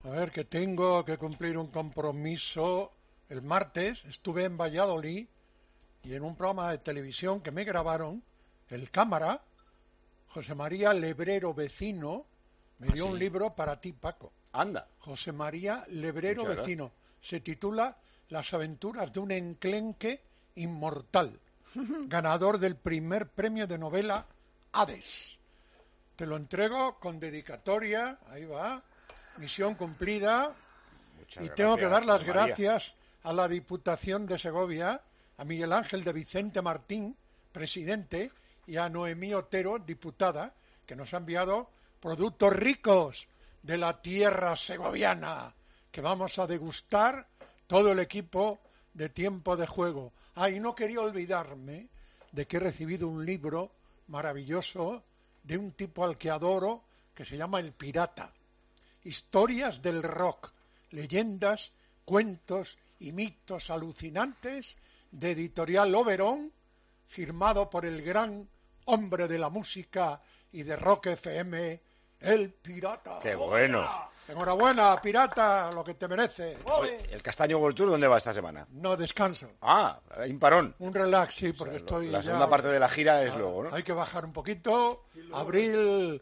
A ver, que tengo que cumplir un compromiso. El martes estuve en Valladolid y en un programa de televisión que me grabaron, el cámara, José María Lebrero Vecino, me dio un libro para ti, Paco. Anda. José María Lebrero Vecino. Se titula Las aventuras de un enclenque inmortal, ganador del primer premio de novela Hades. Te lo entrego con dedicatoria, ahí va, misión cumplida. Muchas gracias, tengo que dar las gracias a la Diputación de Segovia, a Miguel Ángel de Vicente Martín, presidente, y a Noemí Otero, diputada, que nos ha enviado productos ricos de la tierra segoviana, que vamos a degustar todo el equipo de Tiempo de Juego. Y no quería olvidarme de que he recibido un libro maravilloso de un tipo al que adoro, que se llama El Pirata. Historias del rock, leyendas, cuentos y mitos alucinantes, de Editorial Oberón, firmado por el gran hombre de la música y de Rock FM, El Pirata. ¡Qué bueno! Enhorabuena, Pirata, lo que te merece. Oye, ¿el Castaño World Tour dónde va esta semana? No, descanso. Hay un parón. Un relax, sí, porque estoy la segunda parte de la gira es luego, ¿no? Hay que bajar un poquito. Abril,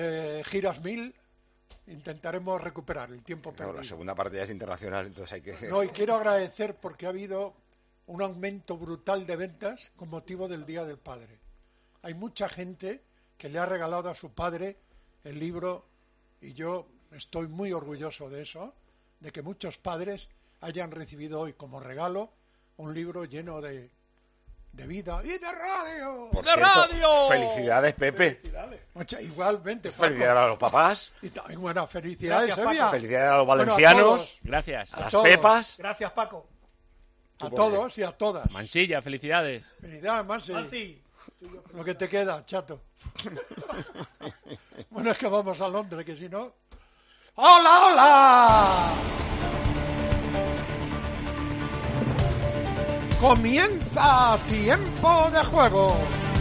giras 1000. Intentaremos recuperar el tiempo perdido. La segunda parte ya es internacional, entonces hay que... No, y quiero agradecer porque ha habido un aumento brutal de ventas con motivo del Día del Padre. Hay mucha gente que le ha regalado a su padre el libro y yo estoy muy orgulloso de eso, de que muchos padres hayan recibido hoy como regalo un libro lleno de vida y de radio. Por cierto, felicidades, Pepe. Igualmente, Paco. Felicidades a los papás. Y también, bueno, felicidades, gracias, Sevilla. Felicidades a los valencianos. Gracias. A las Pepas. Gracias, Paco. A todos y a todas. Mansilla, felicidades. Felicidades, Mansi. Lo que te queda, chato. Bueno, es que vamos a Londres, que si no... ¡Hola, hola! Comienza Tiempo de Juego.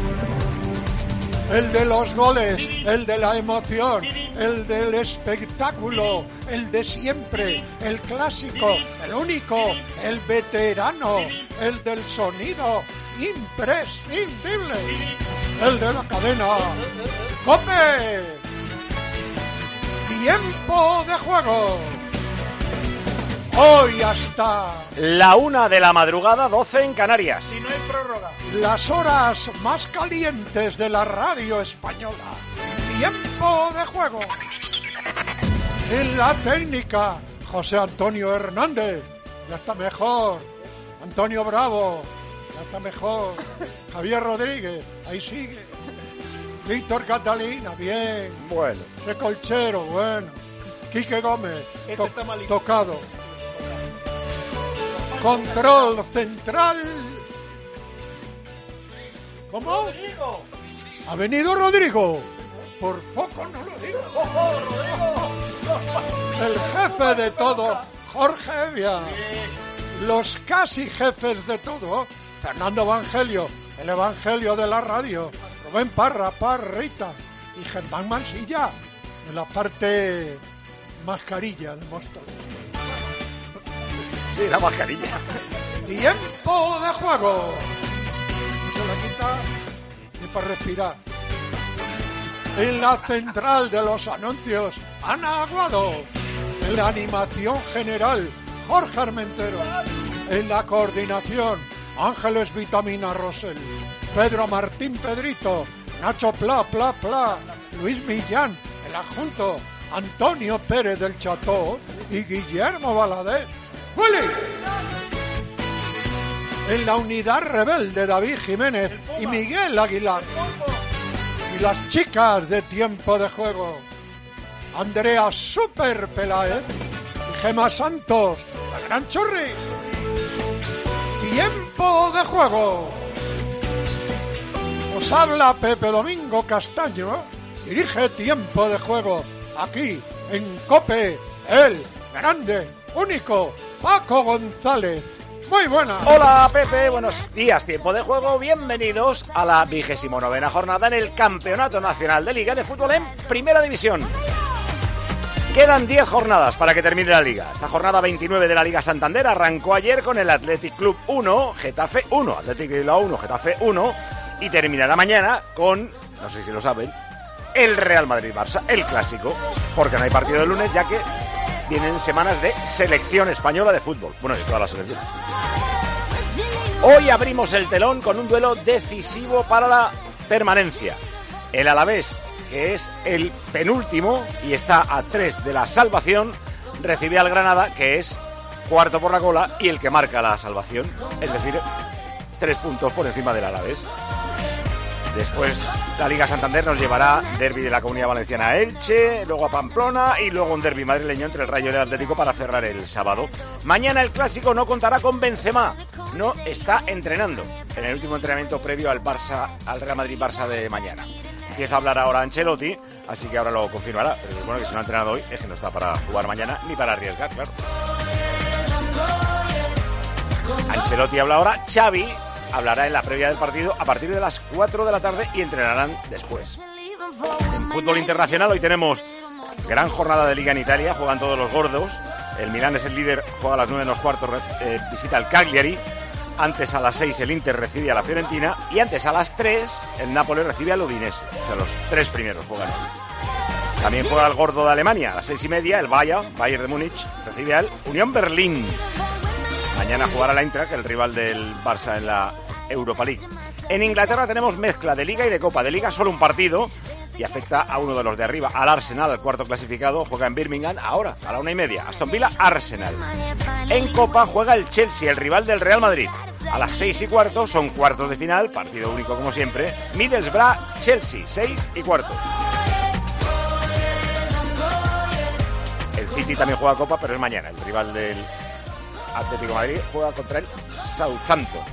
El de los goles, el de la emoción, el del espectáculo, el de siempre, el clásico, el único, el veterano, el del sonido imprescindible, el de la cadena ¡COPE! Tiempo de Juego. Hoy hasta la 1 de la madrugada, 12 en Canarias. Si no hay prórroga. Las horas más calientes de la radio española. Tiempo de Juego. En la técnica, José Antonio Hernández. Ya está mejor. Antonio Bravo. Ya está mejor. Javier Rodríguez. Ahí sigue. Víctor Catalina. Bien. Bueno. Recolchero. Bueno. Quique Gómez. Está malito. Tocado. Control central. ¿Cómo? ¡Rodrigo! ¿Ha venido Rodrigo? Por poco no lo digo. ¡Ojo, Rodrigo! El jefe de todo, Jorge Evia. Los casi jefes de todo, Fernando Evangelio, el Evangelio de la radio, Rubén Parra, Parrita y Germán Mansilla, en la parte mascarilla de Móstoles. Sí, la mascarilla. Tiempo de Juego. Se la quita ni para respirar. En la central de los anuncios, Ana Aguado. En la animación general, Jorge Armentero. En la coordinación, Ángeles Vitamina Rosell. Pedro Martín Pedrito. Nacho Pla, Luis Millán, el adjunto. Antonio Pérez del Cható y Guillermo Valadez. ¡Willy! En la unidad rebelde, David Jiménez y Miguel Aguilar. Y las chicas de Tiempo de Juego, Andrea Super Peláez y Gema Santos, la gran Churri. Tiempo de Juego. Os habla Pepe Domingo Castaño, dirige Tiempo de Juego, aquí en COPE, el grande, único, Paco González. Muy buenas. Hola Pepe, buenos días, Tiempo de Juego, bienvenidos a la 29ª jornada en el Campeonato Nacional de Liga de Fútbol en Primera División. Quedan 10 jornadas para que termine la Liga. Esta jornada 29 de la Liga Santander arrancó ayer con el Athletic Club 1, Getafe 1. Athletic Club 1, Getafe 1. Y terminará mañana con, no sé si lo saben, el Real Madrid-Barça, el clásico. Porque no hay partido de lunes, ya que vienen semanas de selección española de fútbol. Bueno, de todas las selecciones. Hoy abrimos el telón con un duelo decisivo para la permanencia. El Alavés, que es el penúltimo y está a 3 de la salvación, recibe al Granada, que es cuarto por la cola y el que marca la salvación, es decir, 3 puntos por encima del Alavés. Después la Liga Santander nos llevará derbi de la Comunidad Valenciana a Elche, luego a Pamplona y luego un derbi madrileño entre el Rayo y el Atlético para cerrar el sábado. Mañana el clásico no contará con Benzema, no está entrenando en el último entrenamiento previo al Real Madrid-Barça de mañana. Empieza a hablar ahora Ancelotti, así que ahora lo confirmará, pero es bueno que si no ha entrenado hoy es que no está para jugar mañana ni para arriesgar, claro. Ancelotti habla ahora, Xavi hablará en la previa del partido a partir de las 4 de la tarde y entrenarán después. En fútbol internacional hoy tenemos gran jornada de Liga en Italia, juegan todos los gordos. El Milán es el líder, juega a las 9:15, visita al Cagliari. Antes a las 6 el Inter recibe a la Fiorentina y antes a las 3 el Nápoles recibe al Udinese. O sea, los 3 primeros juegan hoy. También juega el gordo de Alemania a las 6:30, el Bayern de Múnich recibe al Unión Berlín. Mañana jugará la Eintracht, el rival del Barça en la Europa League. En Inglaterra tenemos mezcla de Liga y de Copa. De Liga solo un partido y afecta a uno de los de arriba, al Arsenal, el cuarto clasificado. Juega en Birmingham ahora, a la 1:30. Aston Villa, Arsenal. En Copa juega el Chelsea, el rival del Real Madrid. A las 6:15 son cuartos de final, partido único como siempre. Middlesbrough, Chelsea, 6:15. El City también juega Copa, pero es mañana. El rival del Atlético de Madrid juega contra el Southampton.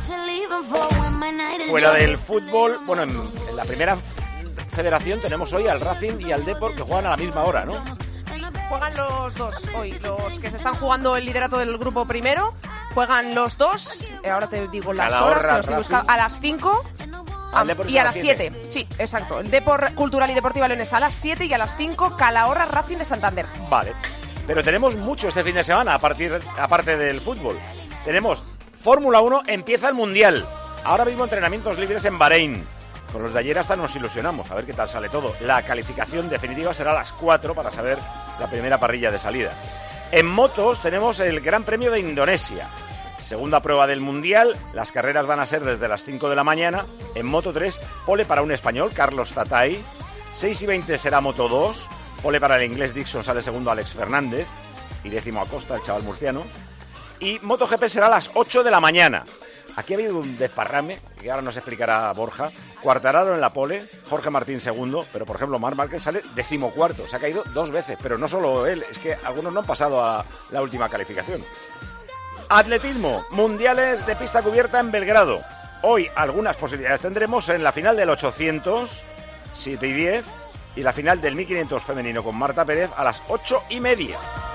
Fuera del fútbol, bueno, en la primera federación tenemos hoy al Racing y al Depor que juegan a la misma hora, ¿no? Juegan los dos hoy, los que se están jugando el liderato del grupo primero, juegan los dos, ahora te digo las horas, que los estoy buscando, a las 5 y a las 7. Sí, exacto. El Depor Cultural y Deportiva Leonesa a las 7 y a las 5 Calahorra Racing de Santander. Vale, pero tenemos mucho este fin de semana, aparte del fútbol. Tenemos Fórmula 1, empieza el Mundial. Ahora mismo entrenamientos libres en Bahrein. Con los de ayer hasta nos ilusionamos, a ver qué tal sale todo. La calificación definitiva será a las 4 para saber la primera parrilla de salida. En motos tenemos el Gran Premio de Indonesia. Segunda prueba del Mundial, las carreras van a ser desde las 5 de la mañana. En Moto 3, pole para un español, Carlos Tatay. 6:20 será Moto 2, pole para el inglés Dixon, sale segundo Alex Fernández. Y 10º Acosta, el chaval murciano. Y MotoGP será a las 8 de la mañana. Aquí ha habido un desparrame, que ahora nos explicará Borja. Quartararo en la pole, Jorge Martín segundo, pero por ejemplo Marc Márquez sale 14º, se ha caído 2 veces, pero no solo él, es que algunos no han pasado a la última calificación. Atletismo, mundiales de pista cubierta en Belgrado. Hoy algunas posibilidades tendremos en la final del 800, 7:10, y la final del 1500 femenino con Marta Pérez a las 8:30.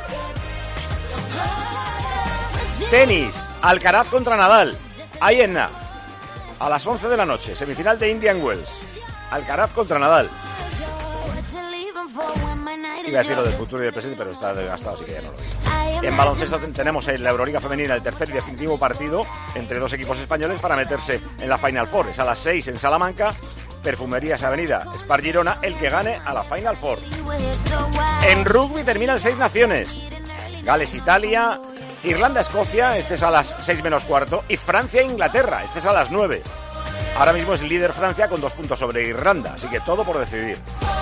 Tenis, Alcaraz contra Nadal, ahí en a las 11 de la noche, semifinal de Indian Wells. Alcaraz contra Nadal. Iba a decir lo del futuro y del presente, pero está desgastado, así que ya no lo digo. En baloncesto tenemos en la Euroliga femenina el tercer y definitivo partido entre dos equipos españoles para meterse en la Final Four. Es a las 6 en Salamanca, Perfumerías Avenida, Spar Girona, el que gane a la Final Four. En rugby terminan 6 naciones. Gales, Italia, Irlanda, Escocia, este es a las 6:15, y Francia, Inglaterra, este es a las 9. Ahora mismo es líder Francia con 2 puntos sobre Irlanda, así que todo por decidir.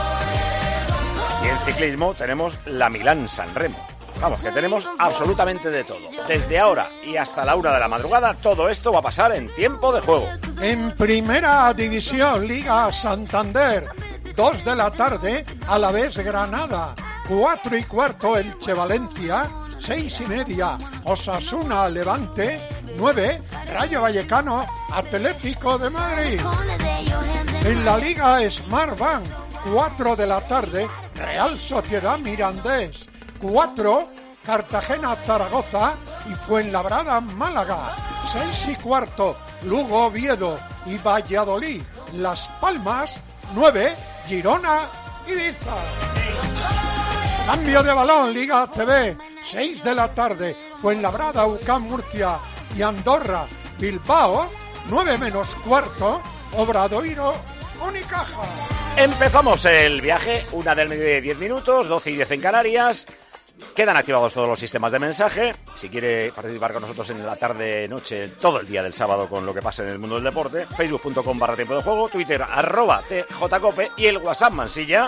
Y en ciclismo tenemos la Milán-San Remo. Vamos, que tenemos absolutamente de todo. Desde ahora y hasta la 1 de la madrugada, todo esto va a pasar en tiempo de juego. En Primera División, Liga Santander, 2 de la tarde, Alavés Granada, 4:15 Elche Valencia, 6:30 Osasuna Levante, 9 Rayo Vallecano Atlético de Madrid. En la Liga Smartbank, 4 de la tarde, Real Sociedad Mirandés, 4 Cartagena Zaragoza y Fuenlabrada Málaga, 6:15 Lugo Oviedo y Valladolid Las Palmas, 9 Girona Ibiza. Cambio de balón, Liga ACB, 6 de la tarde, Fuenlabrada, UCAM Murcia y Andorra, Bilbao, 9 menos cuarto, Obradoiro, Unicaja. Empezamos el viaje, 1 del mediodía y 10 minutos, 12 y 10 en Canarias. Quedan activados todos los sistemas de mensaje. Si quiere participar con nosotros en la tarde, noche, todo el día del sábado con lo que pasa en el mundo del deporte, facebook.com/tiempo de juego, Twitter @tjcope y el WhatsApp Mansilla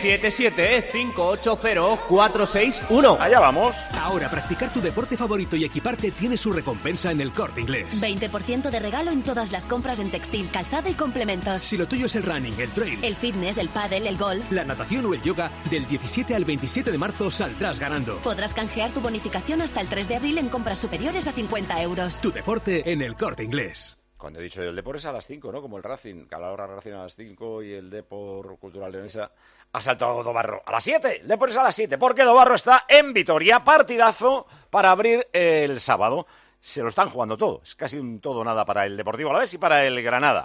677-580-461. Allá vamos. Ahora practicar tu deporte favorito y equiparte tiene su recompensa en El Corte Inglés. 20% de regalo en todas las compras en textil, calzado y complementos. Si lo tuyo es el running, el trail, el fitness, el pádel, el golf, la natación o el yoga, del 17 al 27 de marzo saldrás ganando. Podrás canjear tu bonificación hasta el 3 de abril en compras superiores a 50 euros. Tu deporte en El Corte Inglés. Cuando he dicho el deporte es a las 5, ¿no? Como el Racing, que a la hora Racing a las 5 y el Depor Cultural Leonesa ha saltado Dobarro a las 7. El deporte es a las 7, porque Dobarro está en Vitoria, partidazo para abrir el sábado. Se lo están jugando todo, es casi un todo nada para el Deportivo Alavés y para el Granada.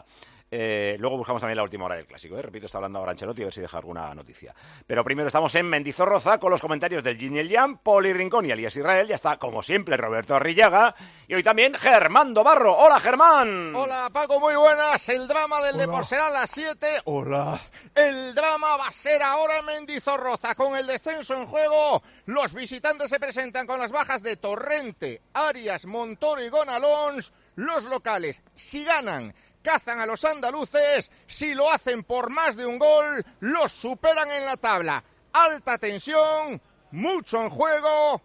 Luego buscamos también la última hora del clásico, repito, está hablando ahora Ancelotti, a ver si deja alguna noticia. Pero primero estamos en Mendizorroza con los comentarios del Gin y el Jan, Poli Rincón y Elías Israel. Ya está, como siempre, Roberto Arrillaga. Y hoy también Germán Dobarro. ¡Hola, Germán! Hola, Paco, muy buenas. El drama del Depor será a las 7. Hola. El drama va a ser ahora en Mendizorroza. Con el descenso en juego, los visitantes se presentan con las bajas de Torrente, Arias, Montoro y Gonalons. Los locales, si ganan, cazan a los andaluces. Si lo hacen por más de un gol, los superan en la tabla. Alta tensión, mucho en juego,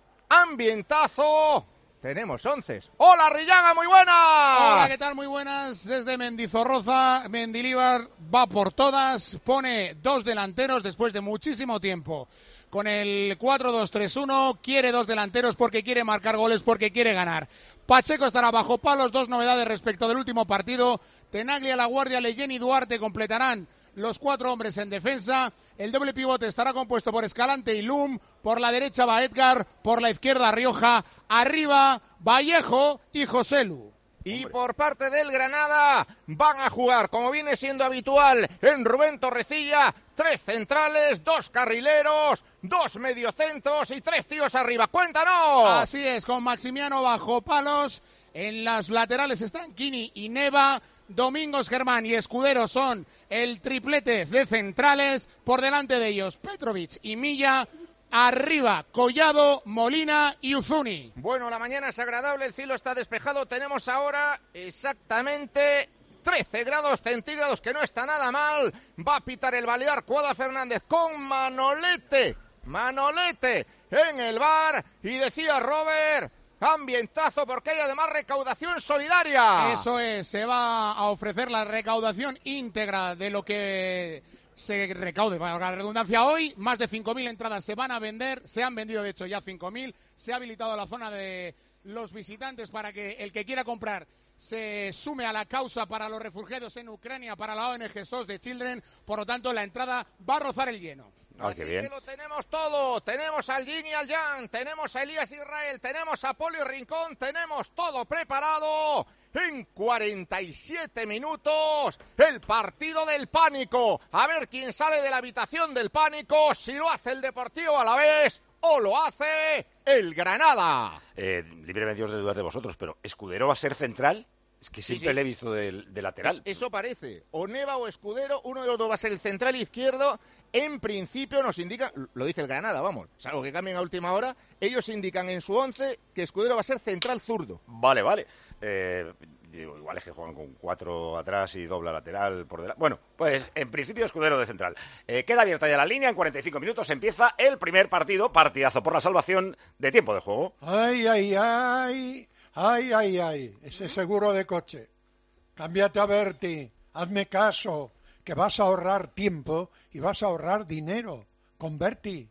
ambientazo. Tenemos 11. ¡Hola, Arrillaga, muy buenas! Hola, ¿qué tal? Muy buenas. Desde Mendizorroza, Mendilibar va por todas. Pone 2 delanteros después de muchísimo tiempo. Con el 4-2-3-1, quiere 2 delanteros porque quiere marcar goles, porque quiere ganar. Pacheco estará bajo palos, 2 novedades respecto del último partido. Tenaglia, La Guardia, Leyen y Duarte completarán los 4 hombres en defensa. El doble pivote estará compuesto por Escalante y Lum. Por la derecha va Edgar, por la izquierda Rioja. Arriba Vallejo y Joselu. Y por parte del Granada van a jugar, como viene siendo habitual, en Rubén Torrecilla, 3 centrales, 2 carrileros, 2 mediocentros y 3 tíos arriba. ¡Cuéntanos! Así es, con Maximiano bajo palos. En las laterales están Kini y Neva. Domingos, Germán y Escudero son el triplete de centrales. Por delante de ellos Petrovic y Milla. Arriba, Collado, Molina y Uzuni. Bueno, la mañana es agradable, el cielo está despejado. Tenemos ahora exactamente 13 grados centígrados, que no está nada mal. Va a pitar el Balear Cuadra Fernández con Manolete. Manolete en el bar. Y decía Robert, ambientazo porque hay además recaudación solidaria. Eso es, se va a ofrecer la recaudación íntegra de lo que se recaude, para la redundancia. Hoy más de 5.000 entradas se van a vender, se han vendido de hecho ya 5.000, se ha habilitado la zona de los visitantes para que el que quiera comprar se sume a la causa para los refugiados en Ucrania, para la ONG SOS de Children. Por lo tanto, la entrada va a rozar el lleno. Así que lo tenemos todo, tenemos al Gin y al Jan, tenemos a Elías Israel, tenemos a Polio Rincón, tenemos todo preparado. En 47 minutos, el partido del pánico. A ver quién sale de la habitación del pánico, si lo hace el Deportivo Alavés o lo hace el Granada. Líbreme Dios de dudar de vosotros, pero ¿Escudero va a ser central? Es que siempre le he visto de lateral. Eso parece. O Neva o Escudero, uno de los dos va a ser el central izquierdo. En principio nos indica, lo dice el Granada, vamos, salvo que cambien a última hora, ellos indican en su 11 que Escudero va a ser central zurdo. Vale. Igual es que juegan con 4 atrás y dobla lateral por delante. Bueno, pues en principio Escudero de central. Queda abierta ya la línea, en 45 minutos empieza el primer partido, partidazo por la salvación de tiempo de juego. Ay, ese seguro de coche. Cámbiate a Berti, hazme caso, que vas a ahorrar tiempo y vas a ahorrar dinero. Con Berti.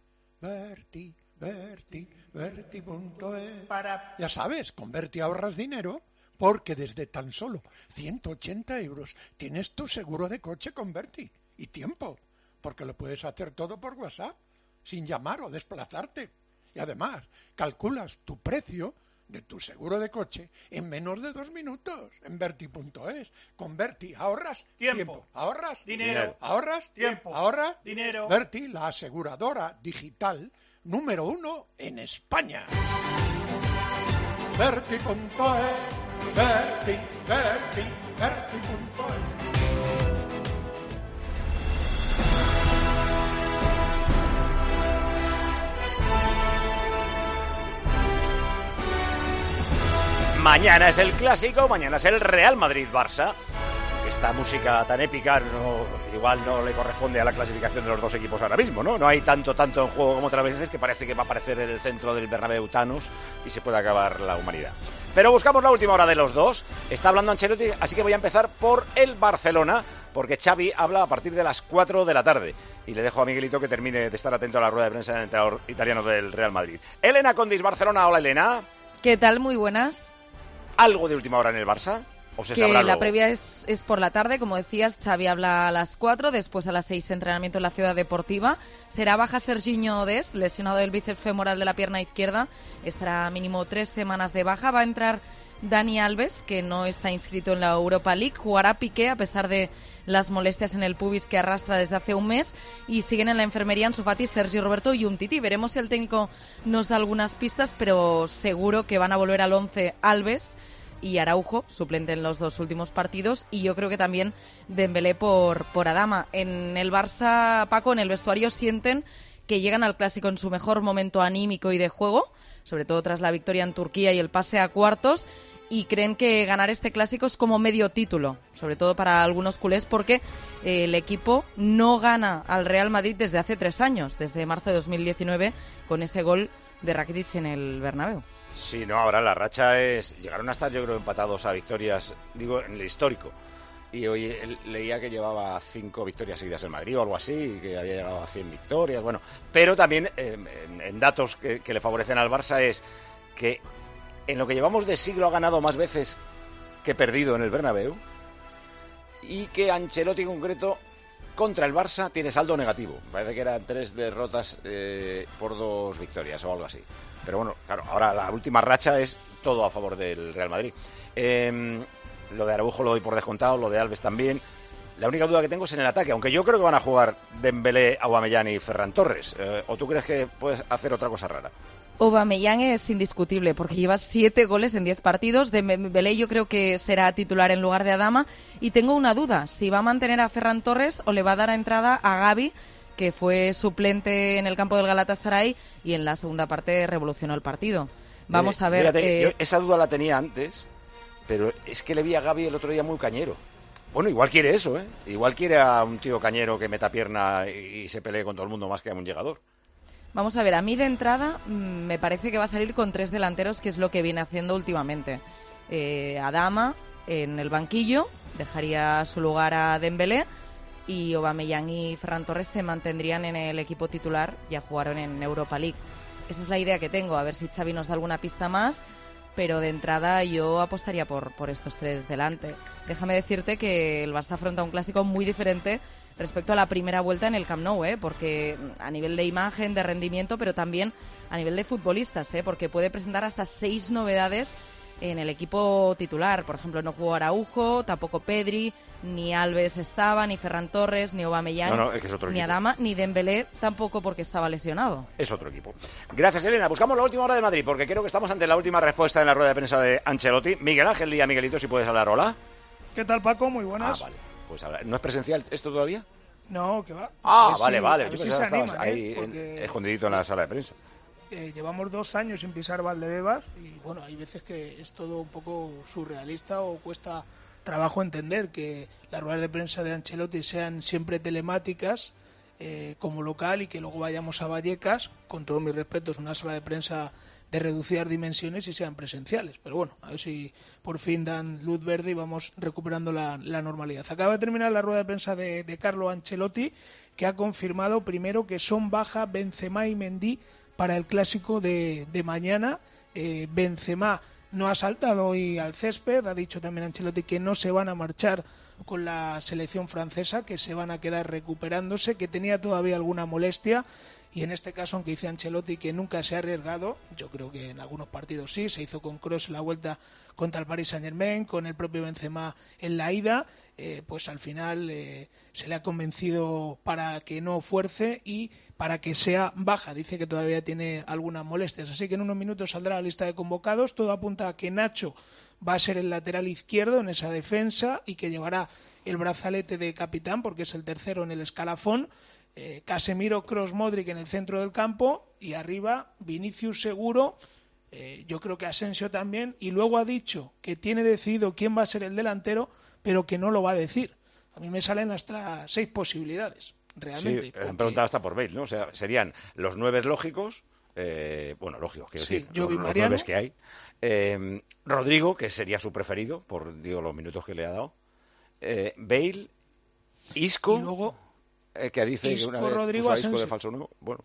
Berti.es. Ya sabes, con Berti ahorras dinero porque desde tan solo 180 euros tienes tu seguro de coche con Berti. Y tiempo, porque lo puedes hacer todo por WhatsApp, sin llamar o desplazarte. Y además, calculas tu precio de tu seguro de coche en menos de 2 minutos en Berti.es. Con Berti ahorras tiempo, ahorras dinero, ahorras tiempo, ahorras dinero. Berti, la aseguradora digital número 1 en España. Verti.es, Verti.es. Mañana es el clásico, mañana es el Real Madrid-Barça. Esta música tan épica igual no le corresponde a la clasificación de los dos equipos ahora mismo, ¿no? No hay tanto en juego como otras veces que parece que va a aparecer en el centro del Bernabéu Thanos y se puede acabar la humanidad. Pero buscamos la última hora de los dos. Está hablando Ancelotti, así que voy a empezar por el Barcelona, porque Xavi habla a partir de las 4 de la tarde. Y le dejo a Miguelito que termine de estar atento a la rueda de prensa del entrenador italiano del Real Madrid. Elena Condis, Barcelona. Hola, Elena. ¿Qué tal? Muy buenas. ¿Algo de última hora en el Barça? ¿O se sabrá que la luego? previa es por la tarde, como decías, Xavi habla a las 4, después a las 6 entrenamiento en la Ciudad Deportiva. Será baja Serginho Dest, lesionado del bíceps femoral de la pierna izquierda. Estará mínimo 3 semanas de baja. Va a entrar Dani Alves, que no está inscrito en la Europa League. Jugará Piqué, a pesar de las molestias en el pubis que arrastra desde hace un mes. Y siguen en la enfermería Ansu Fati, Sergi Roberto y Umtiti. Veremos si el técnico nos da algunas pistas, pero seguro que van a volver al 11 Alves y Araujo, suplente en los dos últimos partidos, y yo creo que también Dembélé por Adama. En el Barça, Paco, en el vestuario sienten que llegan al Clásico en su mejor momento anímico y de juego, sobre todo tras la victoria en Turquía y el pase a cuartos, y creen que ganar este Clásico es como medio título, sobre todo para algunos culés, porque el equipo no gana al Real Madrid desde hace 3 años, desde marzo de 2019, con ese gol de Rakitic en el Bernabéu. Sí, no, ahora la racha es... Llegaron a estar, yo creo, empatados a victorias, digo, en el histórico. Y hoy leía que llevaba 5 victorias seguidas en Madrid o algo así, que había llegado a 100 victorias, bueno. Pero también, en datos que le favorecen al Barça, es que en lo que llevamos de siglo ha ganado más veces que perdido en el Bernabéu, y que Ancelotti en concreto, contra el Barça, tiene saldo negativo. Parece que eran 3 derrotas por 2 victorias o algo así. Pero bueno, claro, ahora la última racha es todo a favor del Real Madrid. Lo de Araujo lo doy por descontado, lo de Alves también. La única duda que tengo es en el ataque, aunque yo creo que van a jugar Dembélé, Aubameyang y Ferran Torres. ¿O tú crees que puedes hacer otra cosa rara? Aubameyang es indiscutible porque lleva 7 goles en 10 partidos. Dembélé yo creo que será titular en lugar de Adama. Y tengo una duda, si va a mantener a Ferran Torres o le va a dar entrada a Gavi, que fue suplente en el campo del Galatasaray y en la segunda parte revolucionó el partido. Vamos a ver... Fíjate, yo esa duda la tenía antes, pero es que le vi a Gavi el otro día muy cañero. Bueno, igual quiere eso, ¿eh? Igual quiere a un tío cañero que meta pierna y se pelee con todo el mundo más que a un llegador. Vamos a ver, a mí de entrada me parece que va a salir con 3 delanteros, que es lo que viene haciendo últimamente. Adama en el banquillo, dejaría su lugar a Dembélé, y Aubameyang y Ferran Torres se mantendrían en el equipo titular, ya jugaron en Europa League. Esa es la idea que tengo, a ver si Xavi nos da alguna pista más, pero de entrada yo apostaría por estos 3 delante. Déjame decirte que el Barça afronta un clásico muy diferente respecto a la primera vuelta en el Camp Nou, porque a nivel de imagen, de rendimiento, pero también a nivel de futbolistas, porque puede presentar hasta 6 novedades en el equipo titular. Por ejemplo, no jugó Araujo, tampoco Pedri, ni Alves estaba, ni Ferran Torres, ni Aubameyang, es que es otro ni equipo. Adama, ni Dembélé tampoco porque estaba lesionado. Es otro equipo. Gracias, Elena. Buscamos la última hora de Madrid, porque creo que estamos ante la última respuesta en la rueda de prensa de Ancelotti. Miguel Ángel Díaz, Miguelito, si puedes hablar. Hola. ¿Qué tal, Paco? Muy buenas. Vale. Pues ¿no es presencial esto todavía? No, que va. Vale. A ver Yo si pensaba se que estabas animan, ahí porque escondidito en la sala de prensa. Llevamos 2 años sin pisar Valdebebas y bueno, hay veces que es todo un poco surrealista o cuesta trabajo entender que las ruedas de prensa de Ancelotti sean siempre telemáticas como local y que luego vayamos a Vallecas, con todo mi respeto, es una sala de prensa de reducidas dimensiones y sean presenciales. Pero bueno, a ver si por fin dan luz verde y vamos recuperando la normalidad. Acaba de terminar la rueda de prensa de Carlo Ancelotti, que ha confirmado primero que son baja Benzema y Mendy para el clásico de mañana. Benzema no ha saltado hoy al césped, ha dicho también Ancelotti que no se van a marchar con la selección francesa, que se van a quedar recuperándose, que tenía todavía alguna molestia y en este caso, aunque dice Ancelotti que nunca se ha arriesgado, yo creo que en algunos partidos sí, se hizo con Kroos en la vuelta contra el Paris Saint-Germain, con el propio Benzema en la ida, pues al final se le ha convencido para que no fuerce y para que sea baja. Dice que todavía tiene algunas molestias, así que en unos minutos saldrá la lista de convocados. Todo apunta a que Nacho va a ser el lateral izquierdo en esa defensa y que llevará el brazalete de capitán porque es el tercero en el escalafón. Casemiro, Kroos, Modric en el centro del campo y arriba Vinicius seguro, yo creo que Asensio también, y luego ha dicho que tiene decidido quién va a ser el delantero, pero que no lo va a decir. A mí me salen hasta 6 posibilidades, realmente. Sí, han preguntado hasta por Bale, ¿no? O sea, serían los 9 lógicos, lógicos, quiero decir, los 9 que hay. Rodrigo, que sería su preferido, por los minutos que le ha dado. Bale, Isco... Y luego... que dice Isco, que una vez Rodrigo, puso a Isco Asensio. de falso nuevo. Bueno.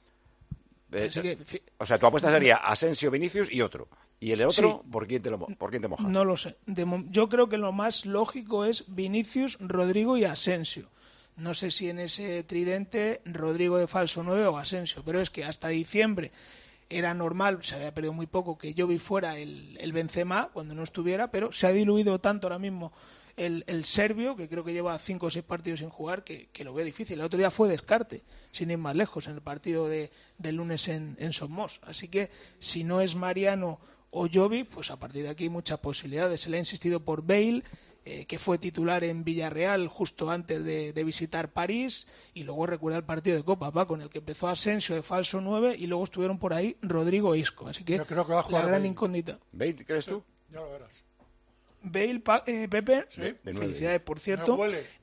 O sea, tu apuesta sería Asensio, Vinicius y otro. ¿Y el otro, Sí. por quién te mojas? No lo sé. Yo creo que lo más lógico es Vinicius, Rodrigo y Asensio. No sé si en ese tridente Rodrigo de falso 9 o Asensio, pero es que hasta diciembre era normal, se había perdido muy poco, que Jovi fuera el Benzema cuando no estuviera, pero se ha diluido tanto ahora mismo el serbio, que creo que lleva 5 o 6 partidos sin jugar, que lo veo difícil. El otro día fue descarte, sin ir más lejos, en el partido del lunes en Somos. Así que si no es Mariano o Jovi, pues a partir de aquí muchas posibilidades. Se le ha insistido por Bale, que fue titular en Villarreal justo antes de visitar París, y luego recuerda el partido de Copa, con el que empezó Asensio de falso 9 y luego estuvieron por ahí Rodrigo e Isco. Así que yo creo que va a jugar la gran Bale. incógnita. ¿Bale, crees tú? Ya lo verás. Bale, Pepe, Sí. De felicidades por cierto, Me huele.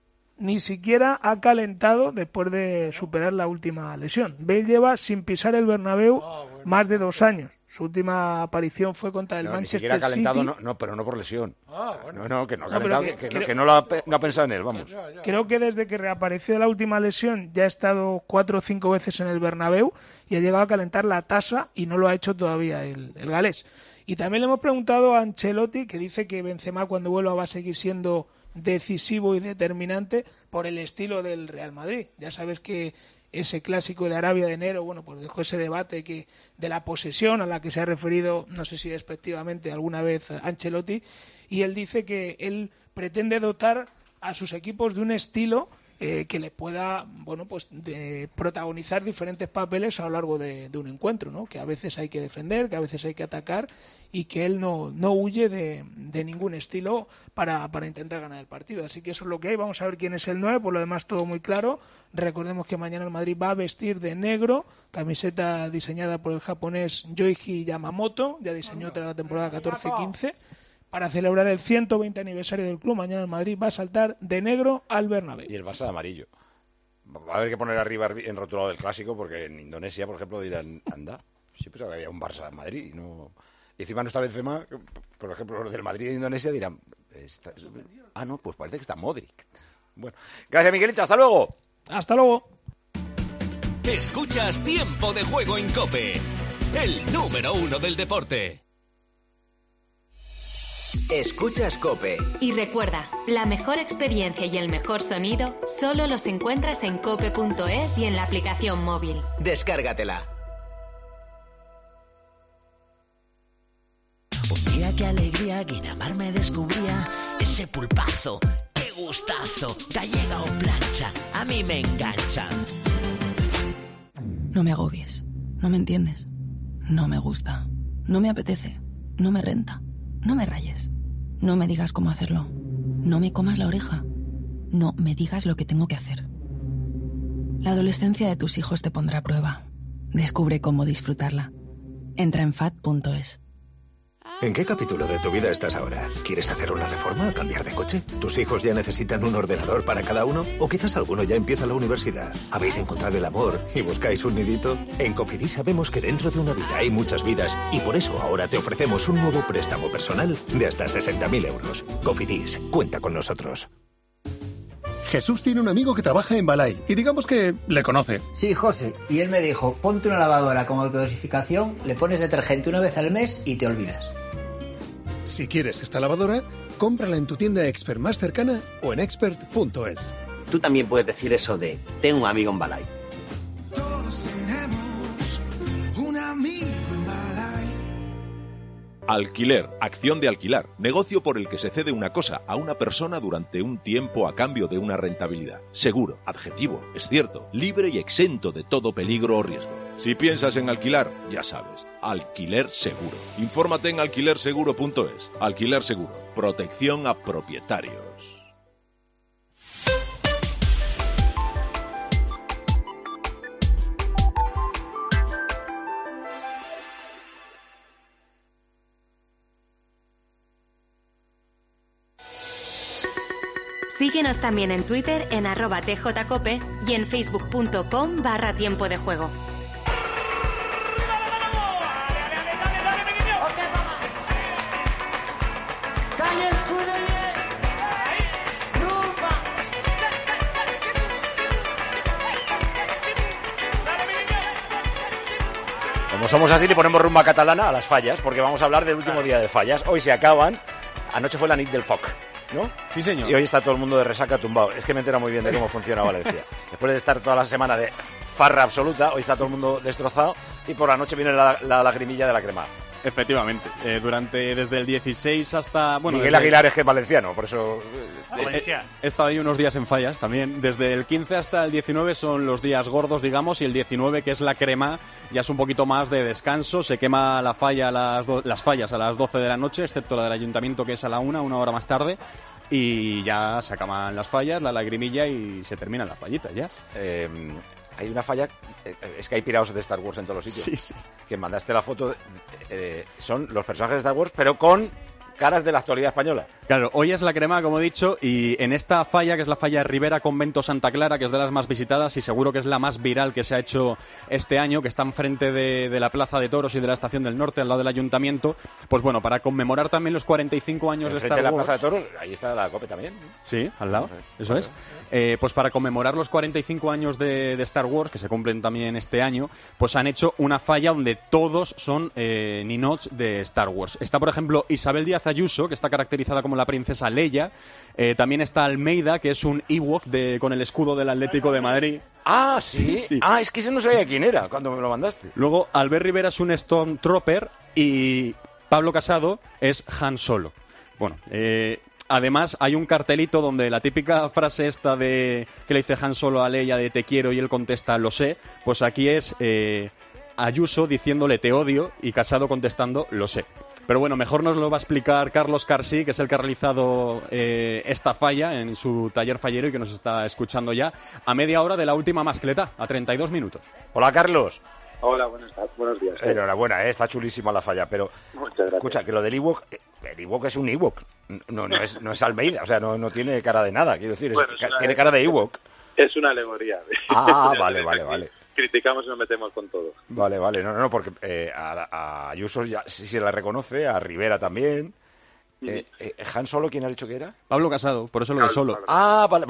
ni siquiera ha calentado después de superar la última lesión. Bale lleva sin pisar el Bernabéu más de 2 años. Su última aparición fue contra el No, ni Manchester siquiera ha calentado, City. pero no por lesión. Bueno. No, que no ha No, pero calentado, que- no ha pensado en él, vamos. Creo que desde que reapareció la última lesión ya ha estado 4 o 5 veces en el Bernabéu y ha llegado a calentar la tasa y no lo ha hecho todavía el galés. Y también le hemos preguntado a Ancelotti, que dice que Benzema cuando vuelva va a seguir siendo decisivo y determinante por el estilo del Real Madrid. Ya sabes que ese clásico de Arabia de enero, bueno, pues dejó ese debate que de la posesión a la que se ha referido, no sé si despectivamente alguna vez Ancelotti, y él dice que él pretende dotar a sus equipos de un estilo que le pueda, bueno, pues de protagonizar diferentes papeles a lo largo de un encuentro, ¿no? Que a veces hay que defender, que a veces hay que atacar y que él no huye de ningún estilo para intentar ganar el partido. Así que eso es lo que hay. Vamos a ver quién es el 9, por lo demás todo muy claro. Recordemos que mañana el Madrid va a vestir de negro, camiseta diseñada por el japonés Yoichi Yamamoto, ya diseñó tras la temporada 14-15. Para celebrar el 120 aniversario del club, mañana el Madrid va a saltar de negro al Bernabéu. Y el Barça de amarillo. Va a haber que poner arriba en rotulado del clásico, porque en Indonesia, por ejemplo, dirán, anda, sí pensaba que había un Barça de Madrid. Y encima no está Benzema, por ejemplo, los del Madrid de Indonesia dirán, no, pues parece que está Modric. Bueno, gracias Miguelito, hasta luego. Hasta luego. Escuchas Tiempo de Juego en COPE, el número 1 del deporte. Escuchas COPE. Y recuerda, la mejor experiencia y el mejor sonido solo los encuentras en cope.es y en la aplicación móvil. Descárgatela. Un día qué alegría, Guinamar me descubría ese pulpazo, qué gustazo, gallega o plancha, a mí me engancha. No me agobies, no me entiendes, no me gusta, no me apetece, no me renta, no me rayes, no me digas cómo hacerlo, no me comas la oreja, no me digas lo que tengo que hacer. La adolescencia de tus hijos te pondrá a prueba. Descubre cómo disfrutarla. Entra en FAD.es. ¿En qué capítulo de tu vida estás ahora? ¿Quieres hacer una reforma o cambiar de coche? ¿Tus hijos ya necesitan un ordenador para cada uno? ¿O quizás alguno ya empieza la universidad? ¿Habéis encontrado el amor y buscáis un nidito? En Cofidis sabemos que dentro de una vida hay muchas vidas y por eso ahora te ofrecemos un nuevo préstamo personal de hasta 60.000 euros. Cofidis, cuenta con nosotros. Jesús tiene un amigo que trabaja en Balay y digamos que le conoce. Sí, José, y él me dijo, ponte una lavadora con autodosificación, le pones detergente una vez al mes y te olvidas. Si quieres esta lavadora, cómprala en tu tienda Expert más cercana o en expert.es. Tú también puedes decir eso de, tengo un amigo en Balay. Todos Alquiler, acción de alquilar, negocio por el que se cede una cosa a una persona durante un tiempo a cambio de una rentabilidad. Seguro, adjetivo, es cierto, libre y exento de todo peligro o riesgo. Si piensas en alquilar, ya sabes, Alquiler Seguro. Infórmate en alquilerseguro.es. Alquiler Seguro, protección a propietarios. Síguenos también en Twitter en @tjcope y en facebook.com/tiempo de juego. Como somos así, le ponemos rumba catalana a las fallas, porque vamos a hablar del último día de fallas. Hoy se acaban. Anoche fue la nit del foc, ¿no? Sí, señor. Y hoy está todo el mundo de resaca tumbado. Es que me entero muy bien de cómo funciona Valencia. Después de estar toda la semana de farra absoluta, hoy está todo el mundo destrozado y por la noche viene la lagrimilla de la crema. Efectivamente, desde el 16 hasta... Bueno, Miguel Aguilar es que es valenciano, por eso... He estado ahí unos días en fallas también. Desde el 15 hasta el 19 son los días gordos, digamos, y el 19, que es la crema, ya es un poquito más de descanso. Se quema la falla las fallas a las 12 de la noche, excepto la del ayuntamiento, que es a la 1, una hora más tarde. Y ya se acaban las fallas, la lagrimilla y se terminan las fallitas ya. Hay una falla, es que hay pirados de Star Wars en todos los sitios. Sí. Que mandaste la foto, son los personajes de Star Wars, pero con caras de la actualidad española. Claro, hoy es la crema, como he dicho, y en esta falla, que es la falla de Rivera Convento Santa Clara, que es de las más visitadas y seguro que es la más viral que se ha hecho este año, que está enfrente de la Plaza de Toros y de la Estación del Norte, al lado del Ayuntamiento, pues bueno, para conmemorar también los 45 años de Star Wars. De la Plaza de Toros, ahí está la COPE también. Sí, al lado, eso es. Pues para conmemorar los 45 años de Star Wars, que se cumplen también este año, pues han hecho una falla donde todos son ninots de Star Wars. Está, por ejemplo, Isabel Díaz Ayuso, que está caracterizada como la princesa Leia. También está Almeida, que es un Ewok con el escudo del Atlético de Madrid. Ah, ¿sí? Ah, es que ese no sabía quién era cuando me lo mandaste. Luego, Albert Rivera es un Stormtrooper y Pablo Casado es Han Solo. Bueno, además, hay un cartelito donde la típica frase esta de que le dice Han Solo a Leia de te quiero y él contesta lo sé, pues aquí es Ayuso diciéndole te odio y Casado contestando lo sé. Pero bueno, mejor nos lo va a explicar Carlos Carsí, que es el que ha realizado esta falla en su taller fallero y que nos está escuchando ya a media hora de la última mascleta, a 32 minutos. Hola, Carlos. Hola, buenos días. Enhorabuena, está chulísima la falla, pero muchas gracias. Escucha, que lo del Ewok, el Ewok es un Ewok, no es Almeida, o sea, no tiene cara de nada, quiero decir, tiene cara de Ewok. Es una alegoría. Vale. Criticamos y nos metemos con todo. Vale, no, porque a Ayuso ya sí se la reconoce, a Rivera también. ¿Han Solo quién ha dicho que era? Pablo Casado, por eso lo de Solo. Ah, vale.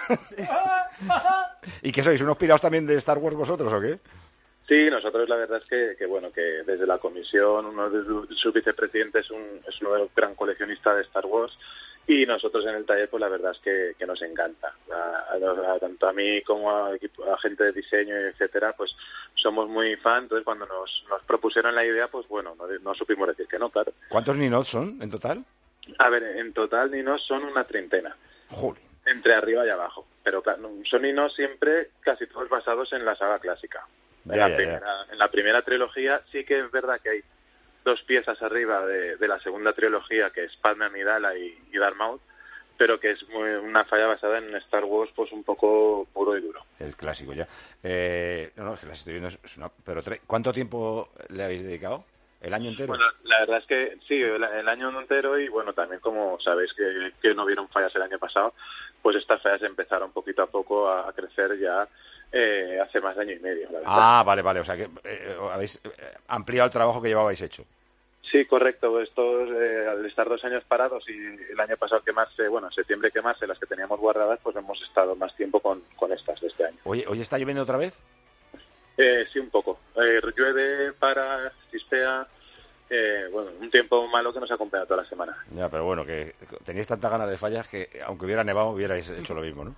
¿Y qué sois, unos pirados también de Star Wars vosotros o qué? Sí, nosotros la verdad es que desde la comisión, uno de sus vicepresidentes es un gran coleccionista de Star Wars y nosotros en el taller pues la verdad es que nos encanta. Tanto a mí como a gente de diseño, etcétera, pues somos muy fan. Entonces cuando nos propusieron la idea, pues bueno, no supimos decir que no, claro. ¿Cuántos ninos son en total? A ver, en total ninos son una 30. Joder. Entre arriba y abajo. Pero son ninos siempre casi todos basados en la saga clásica. En la primera trilogía sí que es verdad que hay 2 piezas arriba de la segunda trilogía, que es Padme Amidala y Darth Maul, pero que es una falla basada en Star Wars pues un poco puro y duro. El clásico ya. No, es que la estoy viendo, pero ¿cuánto tiempo le habéis dedicado? ¿El año entero? Bueno, la verdad es que sí, el año entero y bueno, también como sabéis que no vieron fallas el año pasado, pues estas fallas empezaron poquito a poco a crecer ya hace más de año y medio. La verdad. Ah, vale, o sea que habéis ampliado el trabajo que llevabais hecho. Sí, correcto. Al estar 2 años parados y el año pasado quemarse, en septiembre quemarse las que teníamos guardadas, pues hemos estado más tiempo con estas de este año. ¿Hoy está lloviendo otra vez? Sí, un poco. Llueve, chispea, un tiempo malo que nos acompaña toda la semana. Ya, pero bueno, que teníais tantas ganas de fallas que aunque hubiera nevado hubierais hecho lo mismo, ¿no?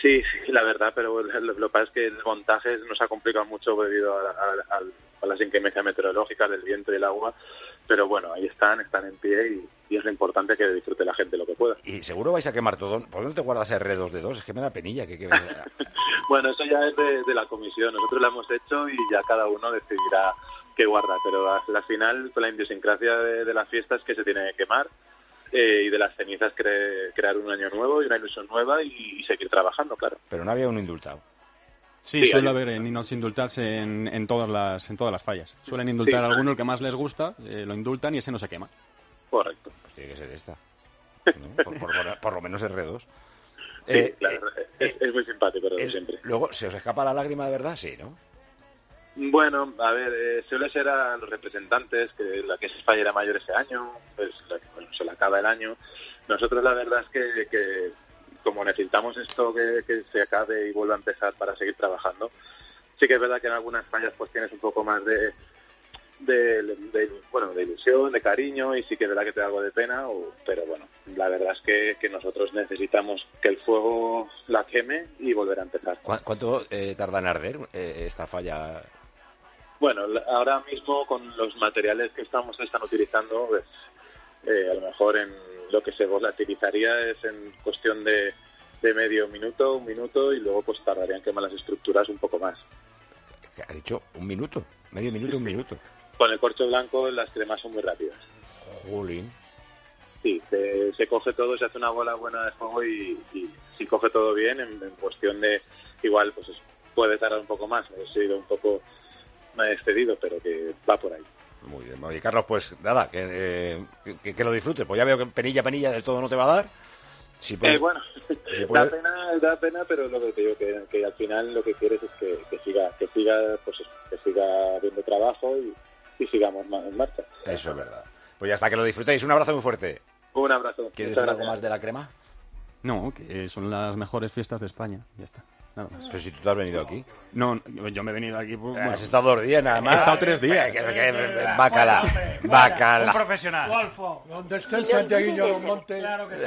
Sí, la verdad, pero lo que pasa es que el montaje nos ha complicado mucho debido a las inclemencias meteorológicas, del viento y el agua, pero bueno, ahí están en pie y es lo importante que disfrute la gente lo que pueda. Y seguro vais a quemar todo. ¿Por qué no te guardas R2D2? Es que me da penilla que Bueno, eso ya es de la comisión. Nosotros lo hemos hecho y ya cada uno decidirá qué guarda, pero al final la idiosincrasia de la fiesta es que se tiene que quemar. Y de las cenizas crear un año nuevo y una ilusión nueva y seguir trabajando, claro. Pero no había un indultado. Sí, suele haber en indultarse en todas las fallas. Suelen indultar a alguno, el que más les gusta, lo indultan y ese no se quema. Correcto. Pues tiene que ser esta. ¿No? por lo menos R2. Sí, claro, es muy simpático, pero siempre. Luego, ¿se os escapa la lágrima de verdad? Sí, ¿no? Bueno, a ver, suele ser a los representantes que la que se fallera mayor ese año, pues se le acaba el año. Nosotros la verdad es que como necesitamos esto que se acabe y vuelva a empezar para seguir trabajando, sí que es verdad que en algunas fallas pues tienes un poco más de ilusión, de cariño, y sí que es verdad que te da algo de pena, pero bueno, la verdad es que nosotros necesitamos que el fuego la queme y volver a empezar. ¿Cuánto tarda en arder esta falla? Bueno, ahora mismo con los materiales que están utilizando, pues, a lo mejor en lo que se volatilizaría es en cuestión de medio minuto, un minuto, y luego pues tardarían en quemar las estructuras un poco más. ¿Ha dicho un minuto? ¿Medio minuto, un minuto? Con el corcho blanco las cremas son muy rápidas. Jolín. Sí, se coge todo, se hace una bola buena de fuego y si coge todo bien, en cuestión de, igual pues puede tardar un poco más. He sido un poco me he excedido, pero que va por ahí. Muy bien, y Carlos, pues nada, que lo disfrute. Pues ya veo que penilla del todo no te va a dar. Si puedes, bueno, si puedes... da pena, pero lo que te digo, que al final lo que quieres es que siga habiendo trabajo y sigamos en marcha. Eso es verdad. Pues ya está, que lo disfrutéis. Un abrazo muy fuerte. Un abrazo. ¿Quieres decir algo más de la crema? No, que son las mejores fiestas de España. Ya está. Nada más. Pero si tú te has venido aquí. No, yo me he venido aquí. Pues, has estado 2 días nada más. He estado 3 días. Bacala. Un profesional. Golfo. Donde esté el santiaguillo de los montes. Claro que sí.